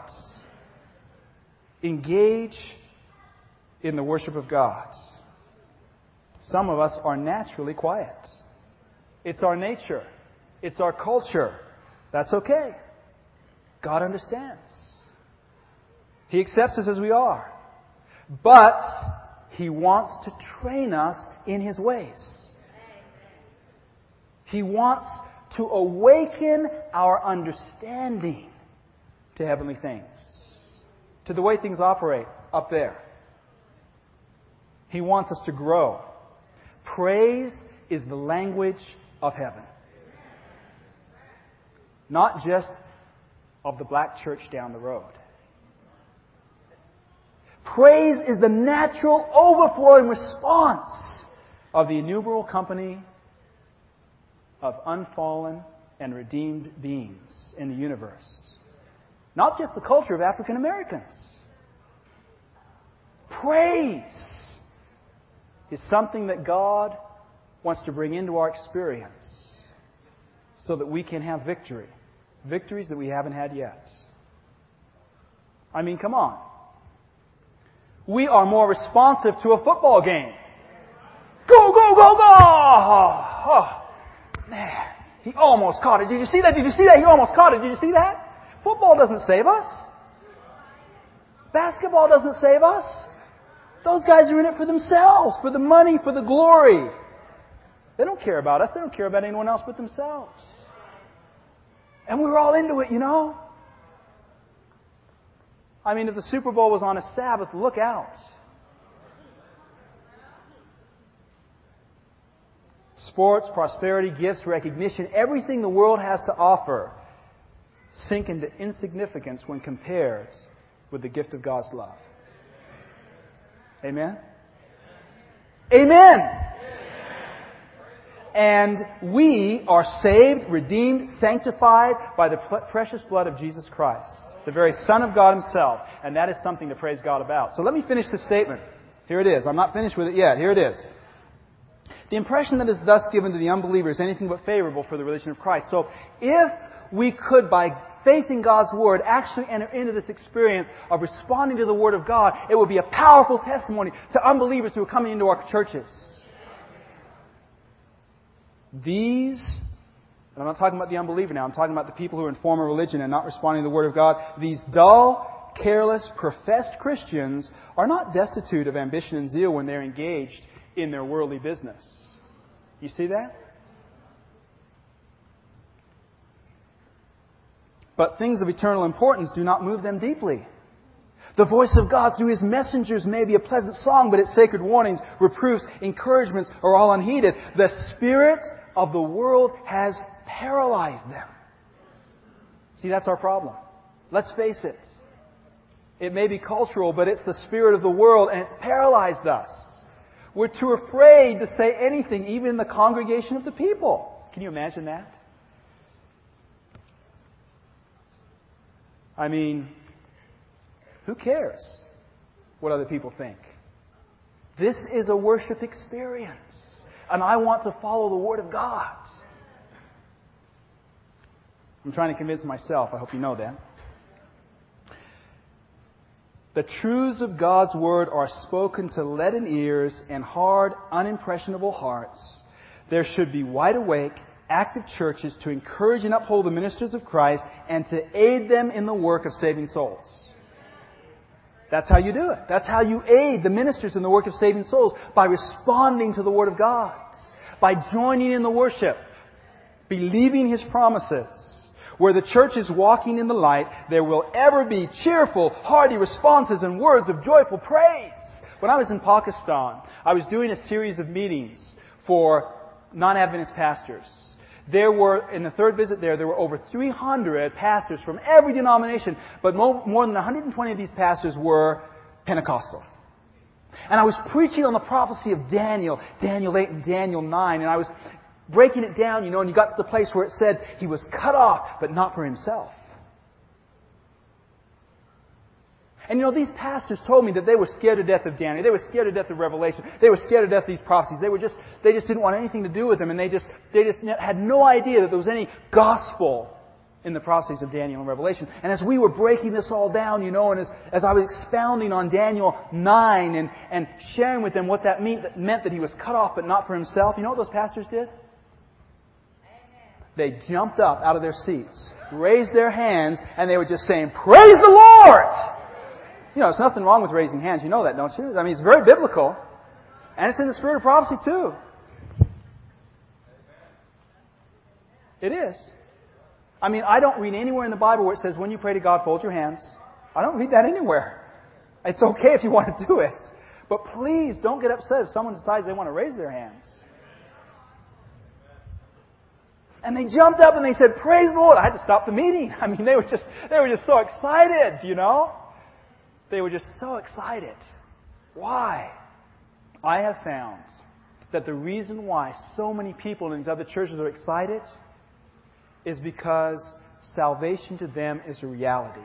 Engage in the worship of God. Some of us are naturally quiet. It's our nature. It's our culture. That's okay. God understands. He accepts us as we are. But He wants to train us in His ways. He wants to awaken our understanding to heavenly things, to the way things operate up there. He wants us to grow. Praise is the language of heaven. Not just of the black church down the road. Praise is the natural overflowing response of the innumerable company of unfallen and redeemed beings in the universe. Not just the culture of African Americans. Praise is something that God wants to bring into our experience so that we can have victory. Victories that we haven't had yet. I mean, come on. We are more responsive to a football game. Go, go, go, go! Oh, man, he almost caught it. Did you see that? Did you see that? He almost caught it. Did you see that? Football doesn't save us. Basketball doesn't save us. Those guys are in it for themselves, for the money, for the glory. They don't care about us. They don't care about anyone else but themselves. And we were all into it, I mean, if the Super Bowl was on a Sabbath, look out. Sports, prosperity, gifts, recognition, everything the world has to offer sink into insignificance when compared with the gift of God's love. Amen? Amen! And we are saved, redeemed, sanctified by the precious blood of Jesus Christ, the very Son of God Himself. And that is something to praise God about. So let me finish this statement. Here it is. I'm not finished with it yet. Here it is. The impression that is thus given to the unbeliever is anything but favorable for the religion of Christ. So if we could, by faith in God's Word, actually enter into this experience of responding to the Word of God, it would be a powerful testimony to unbelievers who are coming into our churches. These, and I'm not talking about the unbeliever now, I'm talking about the people who are in formal religion and not responding to the Word of God. These dull, careless, professed Christians are not destitute of ambition and zeal when they're engaged in their worldly business. You see that? But things of eternal importance do not move them deeply. The voice of God through His messengers may be a pleasant song, but its sacred warnings, reproofs, encouragements are all unheeded. The spirit of the world has paralyzed them. See, that's our problem. Let's face it. It may be cultural, but it's the spirit of the world, and it's paralyzed us. We're too afraid to say anything, even in the congregation of the people. Can you imagine that? I mean, who cares what other people think? This is a worship experience, and I want to follow the Word of God. I'm trying to convince myself. I hope you know that. The truths of God's Word are spoken to leaden ears and hard, unimpressionable hearts. There should be wide awake, active churches to encourage and uphold the ministers of Christ and to aid them in the work of saving souls. That's how you do it. That's how you aid the ministers in the work of saving souls, by responding to the Word of God, by joining in the worship, believing His promises. Where the church is walking in the light, there will ever be cheerful, hearty responses and words of joyful praise. When I was in Pakistan, I was doing a series of meetings for non-Adventist pastors. There were, in the third visit there were over 300 pastors from every denomination, but more than 120 of these pastors were Pentecostal. And I was preaching on the prophecy of Daniel 8 and Daniel 9, and I was breaking it down, and you got to the place where it said he was cut off, but not for himself. And these pastors told me that they were scared to death of Daniel. They were scared to death of Revelation. They were scared to death of these prophecies. They just didn't want anything to do with them. And they just had no idea that there was any gospel in the prophecies of Daniel and Revelation. And as we were breaking this all down, and as I was expounding on Daniel 9 and sharing with them what that meant that he was cut off but not for himself, you know what those pastors did? They jumped up out of their seats, raised their hands, and they were just saying, "Praise the Lord!" There's nothing wrong with raising hands. You know that, don't you? I mean, it's very biblical. And it's in the spirit of prophecy, too. It is. I mean, I don't read anywhere in the Bible where it says, when you pray to God, fold your hands. I don't read that anywhere. It's okay if you want to do it. But please don't get upset if someone decides they want to raise their hands. And they jumped up and they said, "Praise the Lord." I had to stop the meeting. I mean, they were just so excited, They were just so excited. Why? I have found that the reason why so many people in these other churches are excited is because salvation to them is a reality.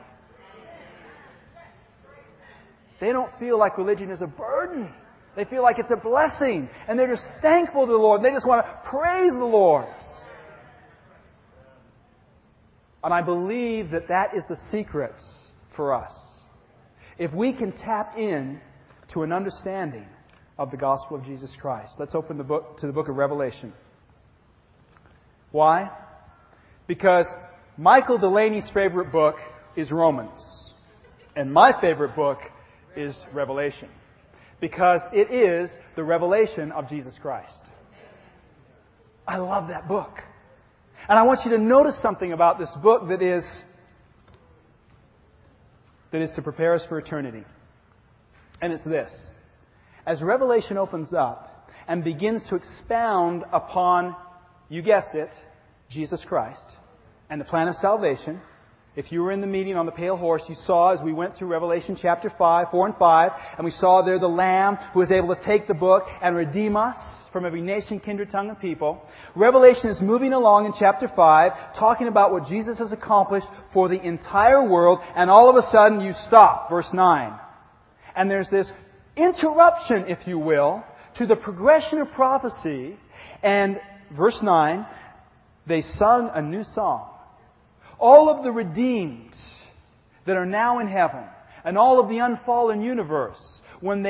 They don't feel like religion is a burden. They feel like it's a blessing. And they're just thankful to the Lord. And they just want to praise the Lord. And I believe that is the secret for us. If we can tap in to an understanding of the gospel of Jesus Christ. Let's open the book to the book of Revelation. Why? Because Michael Delaney's favorite book is Romans. And my favorite book is Revelation. Because it is the revelation of Jesus Christ. I love that book. And I want you to notice something about this book that is to prepare us for eternity. And it's this. As Revelation opens up and begins to expound upon, you guessed it, Jesus Christ and the plan of salvation. If you were in the meeting on the pale horse, you saw as we went through Revelation chapter 4 and 5, and we saw there the Lamb who was able to take the book and redeem us from every nation, kindred, tongue, and people. Revelation is moving along in chapter 5, talking about what Jesus has accomplished for the entire world, and all of a sudden you stop, verse 9. And there's this interruption, if you will, to the progression of prophecy, and verse 9, they sung a new song. All of the redeemed that are now in heaven, and all of the unfallen universe, when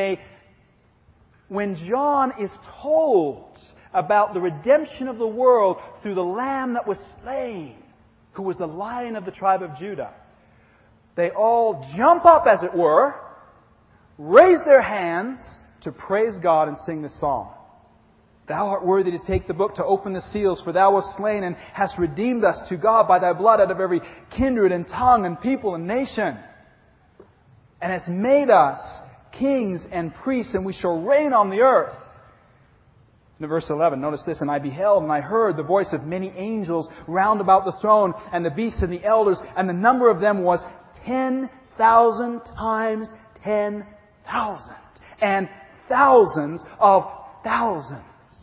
John is told about the redemption of the world through the Lamb that was slain, who was the Lion of the tribe of Judah, they all jump up, as it were, raise their hands to praise God and sing this song. Thou art worthy to take the book, to open the seals, for Thou wast slain and hast redeemed us to God by Thy blood out of every kindred and tongue and people and nation. and has made us kings and priests, and we shall reign on the earth. In verse 11, notice this, and I beheld and I heard the voice of many angels round about the throne, and the beasts and the elders, and the number of them was 10,000 times 10,000, and thousands of thousands.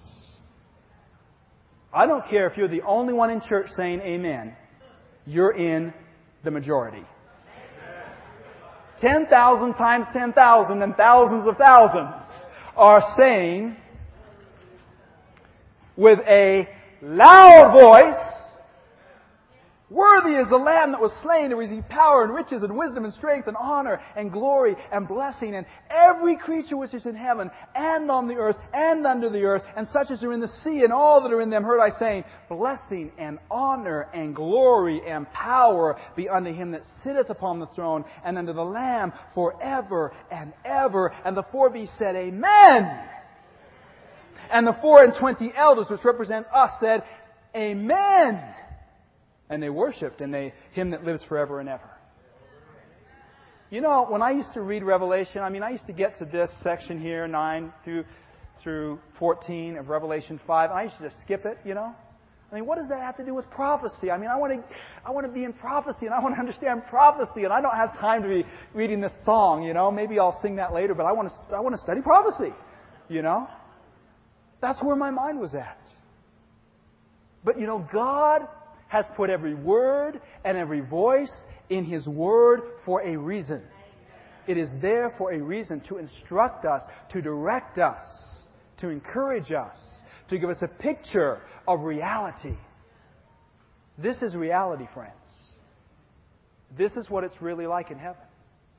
I don't care if you're the only one in church saying amen. You're in the majority. 10,000 times 10,000 and thousands of thousands are saying with a loud voice, worthy is the Lamb that was slain to receive power and riches and wisdom and strength and honor and glory and blessing. And every creature which is in heaven and on the earth and under the earth and such as are in the sea and all that are in them heard I saying, blessing and honor and glory and power be unto Him that sitteth upon the throne and unto the Lamb forever and ever. And the four beasts said, Amen. And the 24 elders, which represent us, said, Amen. And they worshipped Him that lives forever and ever. You know, when I used to read Revelation, I used to get to this section here, 9 through 14 of Revelation 5, and I used to just skip it, you know. What does that have to do with prophecy? I want to be in prophecy, and I want to understand prophecy, and I don't have time to be reading this song, you know. Maybe I'll sing that later, but I want to study prophecy, you know. That's where my mind was at. But, you know, God has put every word and every voice in His Word for a reason. It is there for a reason, to instruct us, to direct us, to encourage us, to give us a picture of reality. This is reality, friends. This is what it's really like in heaven.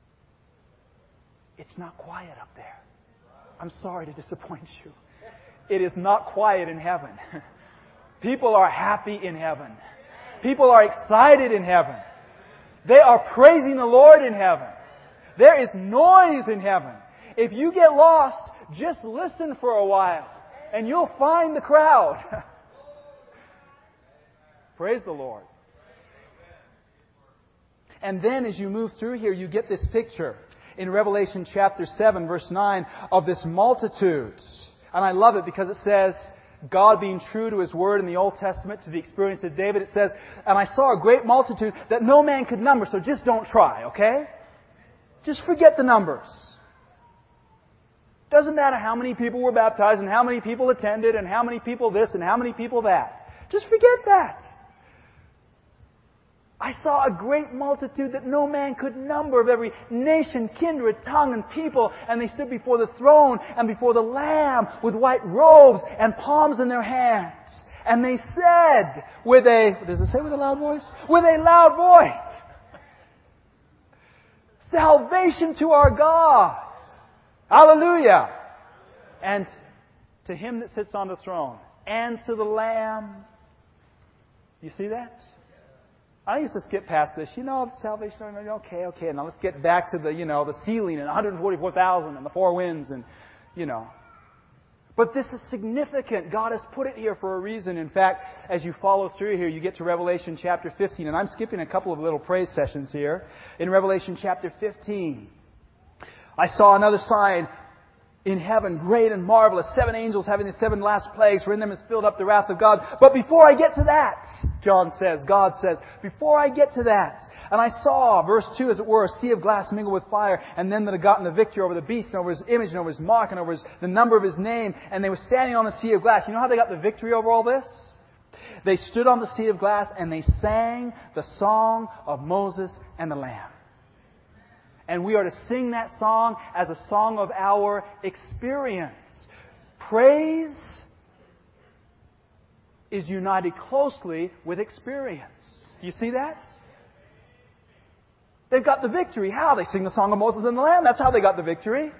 It's not quiet up there. I'm sorry to disappoint you. It is not quiet in heaven. People are happy in heaven. People are excited in heaven. They are praising the Lord in heaven. There is noise in heaven. If you get lost, just listen for a while and you'll find the crowd. Praise the Lord. And then as you move through here, you get this picture in Revelation chapter 7, verse 9, of this multitude. And I love it because it says, God being true to His Word in the Old Testament, to the experience of David, it says, and I saw a great multitude that no man could number, so just don't try, okay? Just forget the numbers. Doesn't matter how many people were baptized and how many people attended and how many people this and how many people that. Just forget that. I saw a great multitude that no man could number, of every nation, kindred, tongue, and people. And they stood before the throne and before the Lamb with white robes and palms in their hands. And they said with a, does it say with a loud voice? With a loud voice. Salvation to our God. Hallelujah. And to Him that sits on the throne and to the Lamb. You see that? I used to skip past this. Salvation, okay. Now let's get back to the ceiling and 144,000 and the four winds and, But this is significant. God has put it here for a reason. In fact, as you follow through here, you get to Revelation chapter 15. And I'm skipping a couple of little praise sessions here. In Revelation chapter 15, I saw another sign in heaven, great and marvelous, 7 angels having the 7 last plagues, for in them is filled up the wrath of God. But before I get to that, God says, before I get to that, and I saw, verse 2, as it were, a sea of glass mingled with fire, and them that had gotten the victory over the beast, and over his image, and over his mark, and over the number of his name, and they were standing on the sea of glass. You know how they got the victory over all this? They stood on the sea of glass, and they sang the song of Moses and the Lamb. And we are to sing that song as a song of our experience. Praise is united closely with experience. Do you see that? They've got the victory. How? They sing the song of Moses and the Lamb. That's how they got the victory.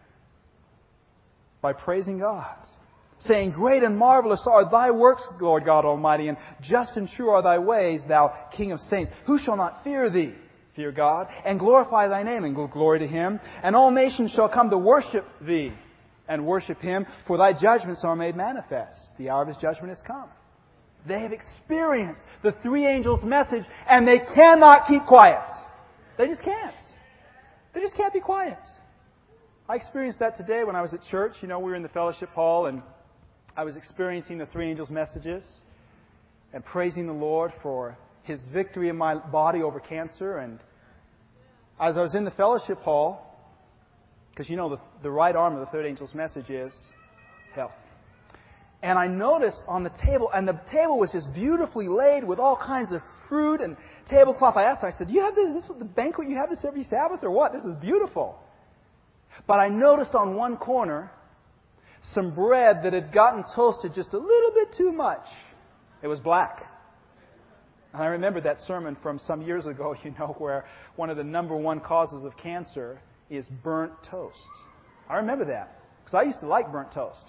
By praising God. Saying, great and marvelous are Thy works, Lord God Almighty, and just and true are Thy ways, Thou King of saints. Who shall not fear Thee? Fear God, and glorify Thy name, and give glory to Him. And all nations shall come to worship Thee, and worship Him, for Thy judgments are made manifest. The hour of His judgment has come. They have experienced the 3 angels' message, and they cannot keep quiet. They just can't. They just can't be quiet. I experienced that today when I was at church. We were in the fellowship hall, and I was experiencing the three angels' messages and praising the Lord for His victory in my body over cancer. And as I was in the fellowship hall, because the right arm of the third angel's message is health. And I noticed on the table, and the table was just beautifully laid with all kinds of fruit and tablecloth. I asked him, I said, "Do you have this the banquet you have this every Sabbath or what? This is beautiful." But I noticed on one corner some bread that had gotten toasted just a little bit too much. It was black. And I remembered that sermon from some years ago, where one of the number one causes of cancer is burnt toast. I remember that because I used to like burnt toast.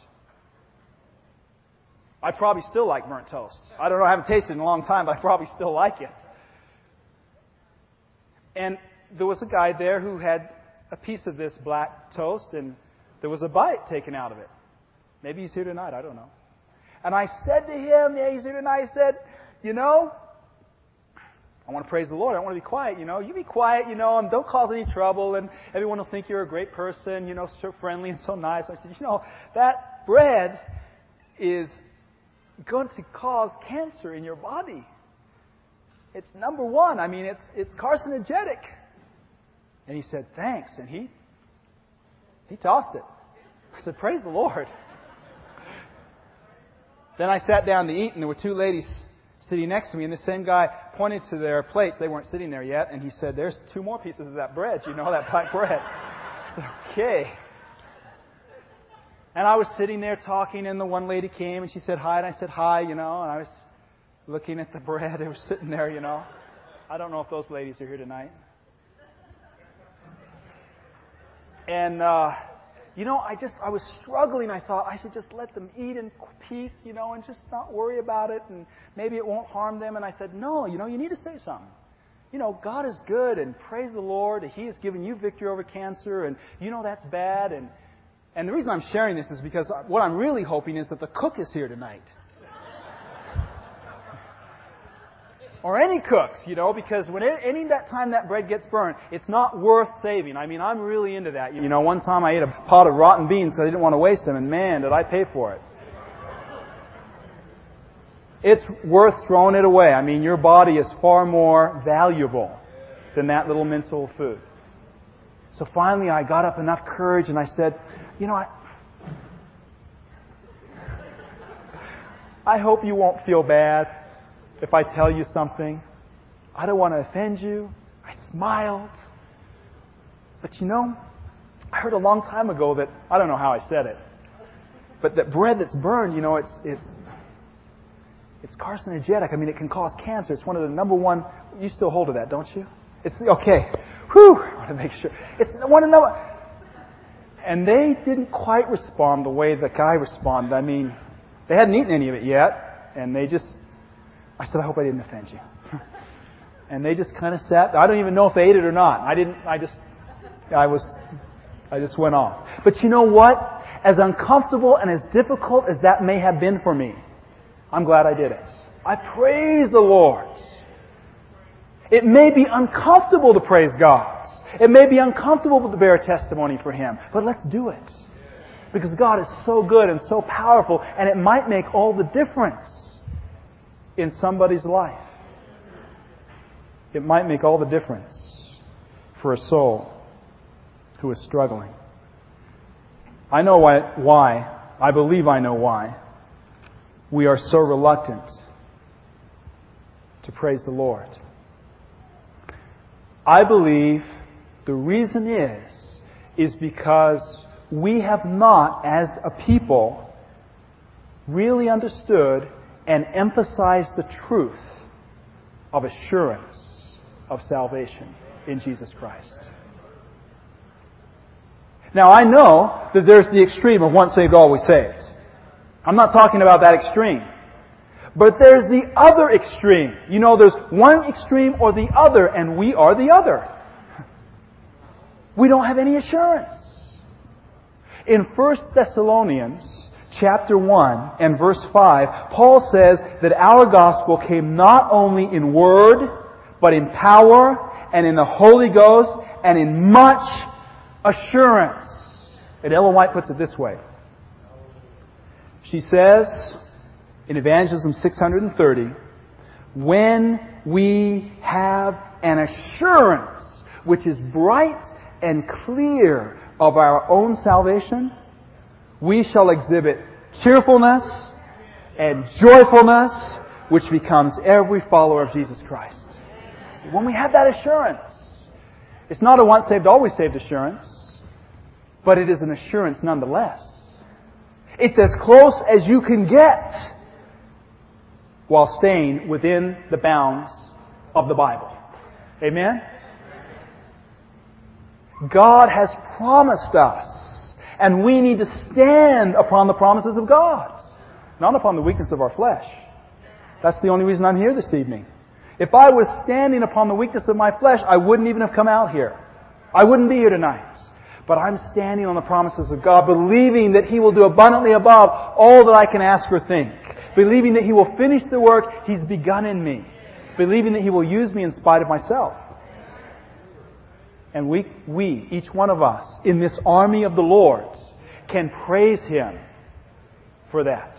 I probably still like burnt toast. I don't know, I haven't tasted it in a long time, but I probably still like it. And there was a guy there who had a piece of this black toast, and there was a bite taken out of it. Maybe he's here tonight, I don't know. And I said to him, yeah, he's here tonight, I said, I want to praise the Lord. I want to be quiet, You be quiet, and don't cause any trouble, and everyone will think you're a great person, so friendly and so nice. I said, that bread is going to cause cancer in your body. It's number one. I mean, it's carcinogenic. And he said, thanks. And he tossed it. I said, praise the Lord. Then I sat down to eat, and there were two ladies sitting next to me, and the same guy pointed to their plates. They weren't sitting there yet, and he said, there's two more pieces of that bread, that black bread. I said, okay. And I was sitting there talking, and the one lady came, and she said hi, and I said hi, and I was looking at the bread. It was sitting there, I don't know if those ladies are here tonight. And, I was struggling. I thought I should just let them eat in peace, and just not worry about it, and maybe it won't harm them. And I said, no, you need to say something. God is good, and praise the Lord. He has given you victory over cancer, and that's bad. And the reason I'm sharing this is because what I'm really hoping is that the cook is here tonight. Or any cooks, because when any that time that bread gets burnt, it's not worth saving. I mean, I'm really into that. One time I ate a pot of rotten beans because I didn't want to waste them, and man, did I pay for it. It's worth throwing it away. I mean, your body is far more valuable than that little minceful of food. So finally I got up enough courage and I said, I hope you won't feel bad if I tell you something. I don't want to offend you. I smiled. But I heard a long time ago that, I don't know how I said it, but that bread that's burned, it's carcinogenic. I mean, it can cause cancer. It's one of the number one. You still hold to that, don't you? It's okay. Whew! I want to make sure. It's one of the. And they didn't quite respond the way the guy responded. I mean, they hadn't eaten any of it yet, and I said, I hope I didn't offend you. And they just kind of sat. I don't even know if they ate it or not. I just went off. But you know what? As uncomfortable and as difficult as that may have been for me, I'm glad I did it. I praise the Lord. It may be uncomfortable to praise God. It may be uncomfortable to bear testimony for Him. But let's do it. Because God is so good and so powerful, and it might make all the difference in somebody's life. It might make all the difference for a soul who is struggling. I know why. I believe I know why we are so reluctant to praise the Lord. I believe the reason is because we have not, as a people, really understood and emphasized the truth of assurance of salvation in Jesus Christ. Now, I know that there's the extreme of once saved, always saved. I'm not talking about that extreme. But there's the other extreme. There's one extreme or the other, and we are the other. We don't have any assurance. In 1 Thessalonians chapter 1 and verse 5, Paul says that our gospel came not only in word, but in power and in the Holy Ghost and in much assurance. And Ellen White puts it this way. She says in Evangelism 630, when we have an assurance which is bright and clear of our own salvation, we shall exhibit cheerfulness and joyfulness which becomes every follower of Jesus Christ. When we have that assurance, it's not a once saved, always saved assurance, but it is an assurance nonetheless. It's as close as you can get while staying within the bounds of the Bible. Amen? God has promised us, and we need to stand upon the promises of God, not upon the weakness of our flesh. That's the only reason I'm here this evening. If I was standing upon the weakness of my flesh, I wouldn't even have come out here. I wouldn't be here tonight. But I'm standing on the promises of God, believing that He will do abundantly above all that I can ask or think. Believing that He will finish the work He's begun in me. Believing that He will use me in spite of myself. And we, each one of us, in this army of the Lord, can praise Him for that.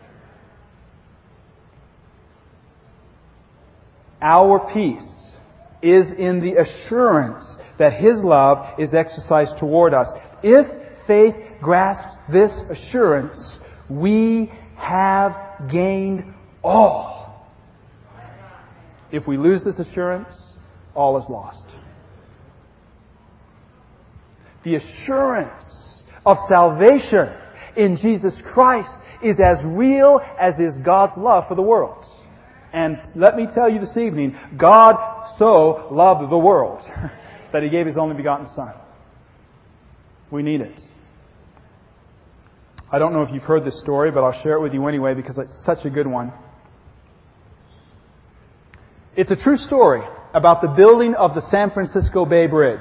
Our peace is in the assurance that His love is exercised toward us. If faith grasps this assurance, we have gained all. If we lose this assurance, all is lost. The assurance of salvation in Jesus Christ is as real as is God's love for the world. And let me tell you this evening, God so loved the world that He gave His only begotten Son. We need it. I don't know if you've heard this story, but I'll share it with you anyway because it's such a good one. It's a true story about the building of the San Francisco Bay Bridge.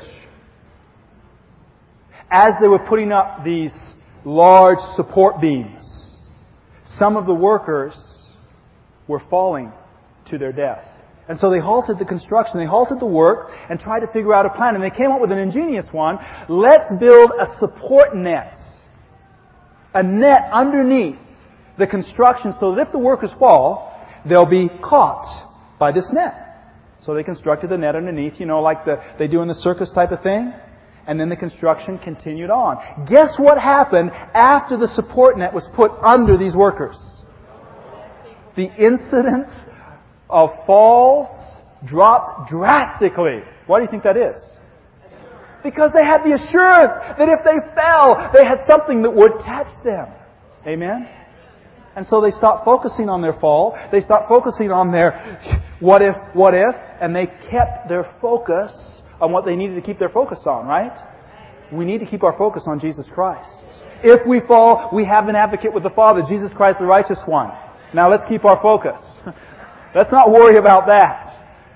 As they were putting up these large support beams, some of the workers were falling to their death. And so they halted the construction, they halted the work, and tried to figure out a plan. And they came up with an ingenious one. Let's build a support net. A net underneath the construction so that if the workers fall, they'll be caught by this net. So they constructed the net underneath, like they do in the circus type of thing. And then the construction continued on. Guess what happened after the support net was put under these workers? The incidence of falls dropped drastically. Why do you think that is? Because they had the assurance that if they fell, they had something that would catch them. Amen? And so they stopped focusing on their fall. They stopped focusing on their what if, and they kept their focus on what they needed to keep their focus on, right? We need to keep our focus on Jesus Christ. If we fall, we have an advocate with the Father, Jesus Christ, the righteous one. Now let's keep our focus. Let's not worry about that.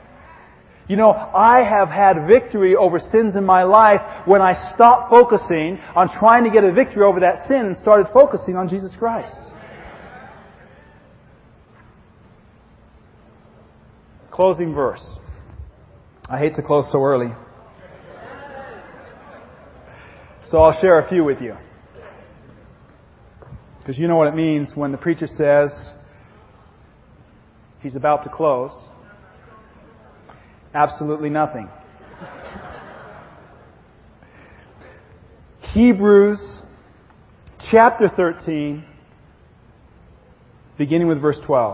I have had victory over sins in my life when I stopped focusing on trying to get a victory over that sin and started focusing on Jesus Christ. Closing verse. I hate to close so early. So I'll share a few with you. Because you know what it means when the preacher says he's about to close. Absolutely nothing. Hebrews chapter 13, beginning with verse 12.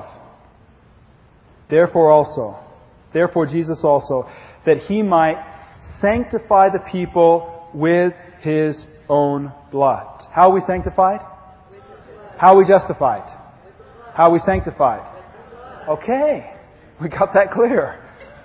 Therefore Jesus also, that He might sanctify the people with His own blood. How are we sanctified? How are we justified? How are we sanctified? Okay, we got that clear.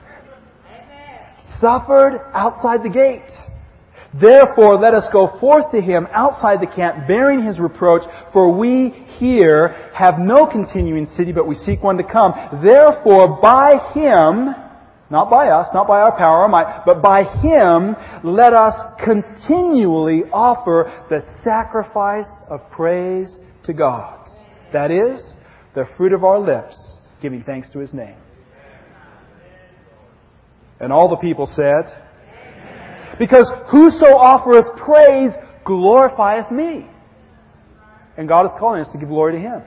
Suffered outside the gate. Therefore, let us go forth to Him outside the camp, bearing His reproach, for we here have no continuing city, but we seek one to come. Therefore, by Him, not by us, not by our power or might, but by Him, let us continually offer the sacrifice of praise to God. That is, the fruit of our lips, giving thanks to His name. And all the people said, Because whoso offereth praise glorifieth me. And God is calling us to give glory to Him.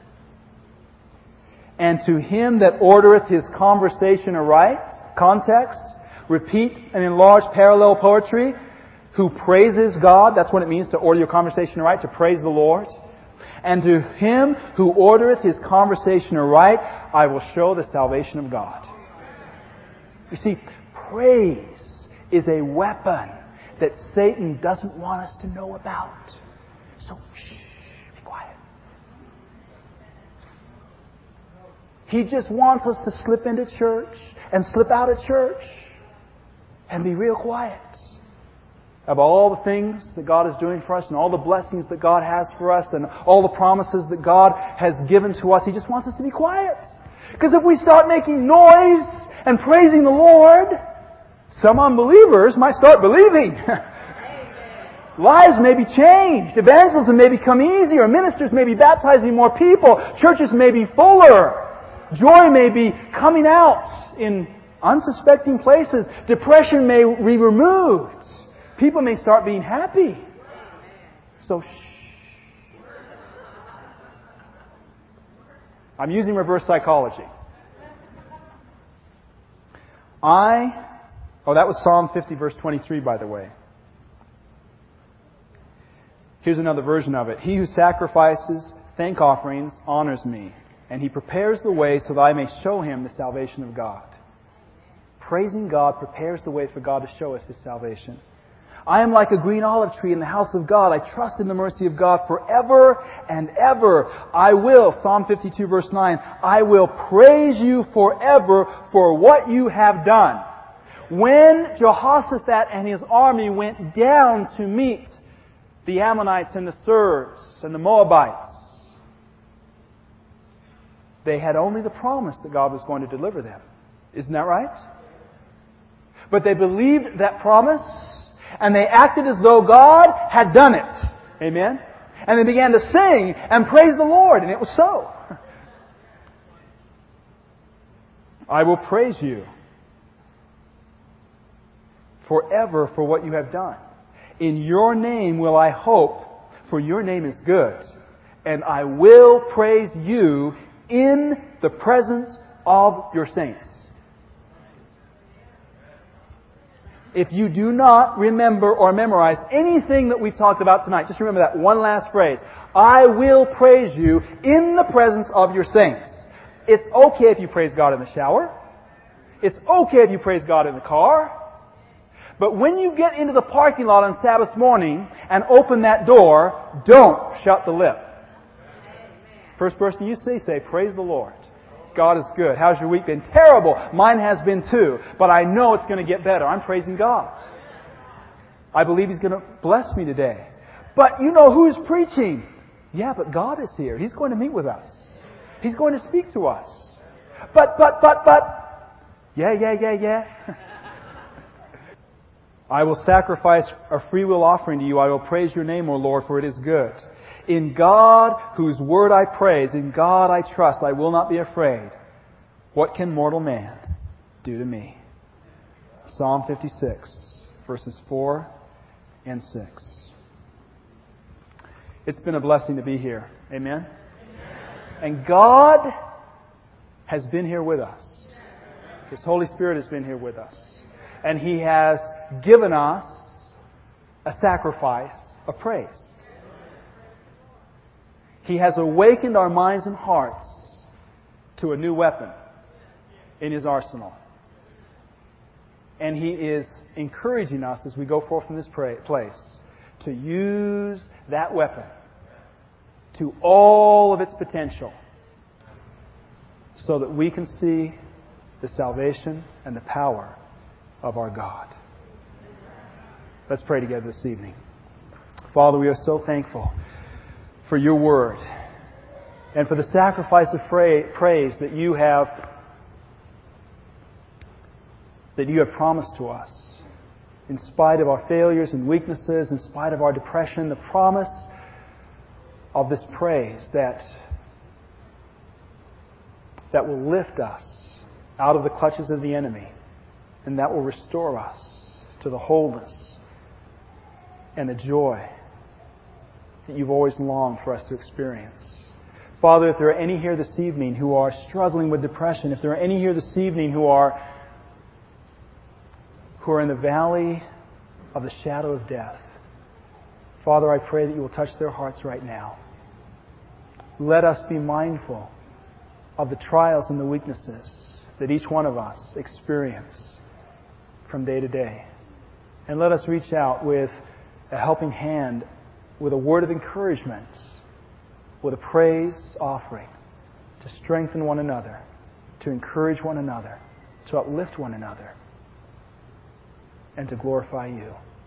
And to him that ordereth his conversation aright, context, repeat and enlarge parallel poetry, who praises God, that's what it means to order your conversation aright, to praise the Lord. And to him who ordereth his conversation aright, I will show the salvation of God. You see, praise is a weapon that Satan doesn't want us to know about. So, shh, be quiet. He just wants us to slip into church and slip out of church and be real quiet about all the things that God is doing for us and all the blessings that God has for us and all the promises that God has given to us. He just wants us to be quiet. Because if we start making noise and praising the Lord, some unbelievers might start believing. Lives may be changed. Evangelism may become easier. Ministers may be baptizing more people. Churches may be fuller. Joy may be coming out in unsuspecting places. Depression may be removed. People may start being happy. So, shh. I'm using reverse psychology. That was Psalm 50, verse 23, by the way. Here's another version of it. He who sacrifices thank offerings honors me, and he prepares the way so that I may show him the salvation of God. Praising God prepares the way for God to show us His salvation. I am like a green olive tree in the house of God. I trust in the mercy of God forever and ever. I will, Psalm 52, verse 9, I will praise you forever for what you have done. When Jehoshaphat and his army went down to meet the Ammonites and the Sirs and the Moabites, they had only the promise that God was going to deliver them. Isn't that right? But they believed that promise, and they acted as though God had done it. Amen? And they began to sing and praise the Lord, and it was so. I will praise you forever for what you have done. In your name will I hope, for your name is good. And I will praise you in the presence of your saints. If you do not remember or memorize anything that we've talked about tonight, just remember that one last phrase. I will praise you in the presence of your saints. It's okay if you praise God in the shower. It's okay if you praise God in the car. But when you get into the parking lot on Sabbath morning and open that door, don't shut the lip. First person you see, say, praise the Lord. God is good. How's your week been? Terrible. Mine has been too. But I know it's going to get better. I'm praising God. I believe He's going to bless me today. But you know who's preaching? Yeah, but God is here. He's going to meet with us. He's going to speak to us. But. Yeah. I will sacrifice a freewill offering to you. I will praise your name, O Lord, for it is good. In God, whose word I praise, in God I trust, I will not be afraid. What can mortal man do to me? Psalm 56, verses 4 and 6. It's been a blessing to be here. Amen? And God has been here with us. His Holy Spirit has been here with us. And He has given us a sacrifice of praise. He has awakened our minds and hearts to a new weapon in His arsenal. And He is encouraging us as we go forth from this place to use that weapon to all of its potential so that we can see the salvation and the power of our God. Let's pray together this evening. Father, we are so thankful for your word and for the sacrifice of praise that you have promised to us. In spite of our failures and weaknesses, in spite of our depression, the promise of this praise that will lift us out of the clutches of the enemy and that will restore us to the wholeness and the joy that you've always longed for us to experience. Father, if there are any here this evening who are struggling with depression, if there are any here this evening who are in the valley of the shadow of death, Father, I pray that you will touch their hearts right now. Let us be mindful of the trials and the weaknesses that each one of us experience from day to day. And let us reach out with a helping hand, with a word of encouragement, with a praise offering, to strengthen one another, to encourage one another, to uplift one another, and to glorify you.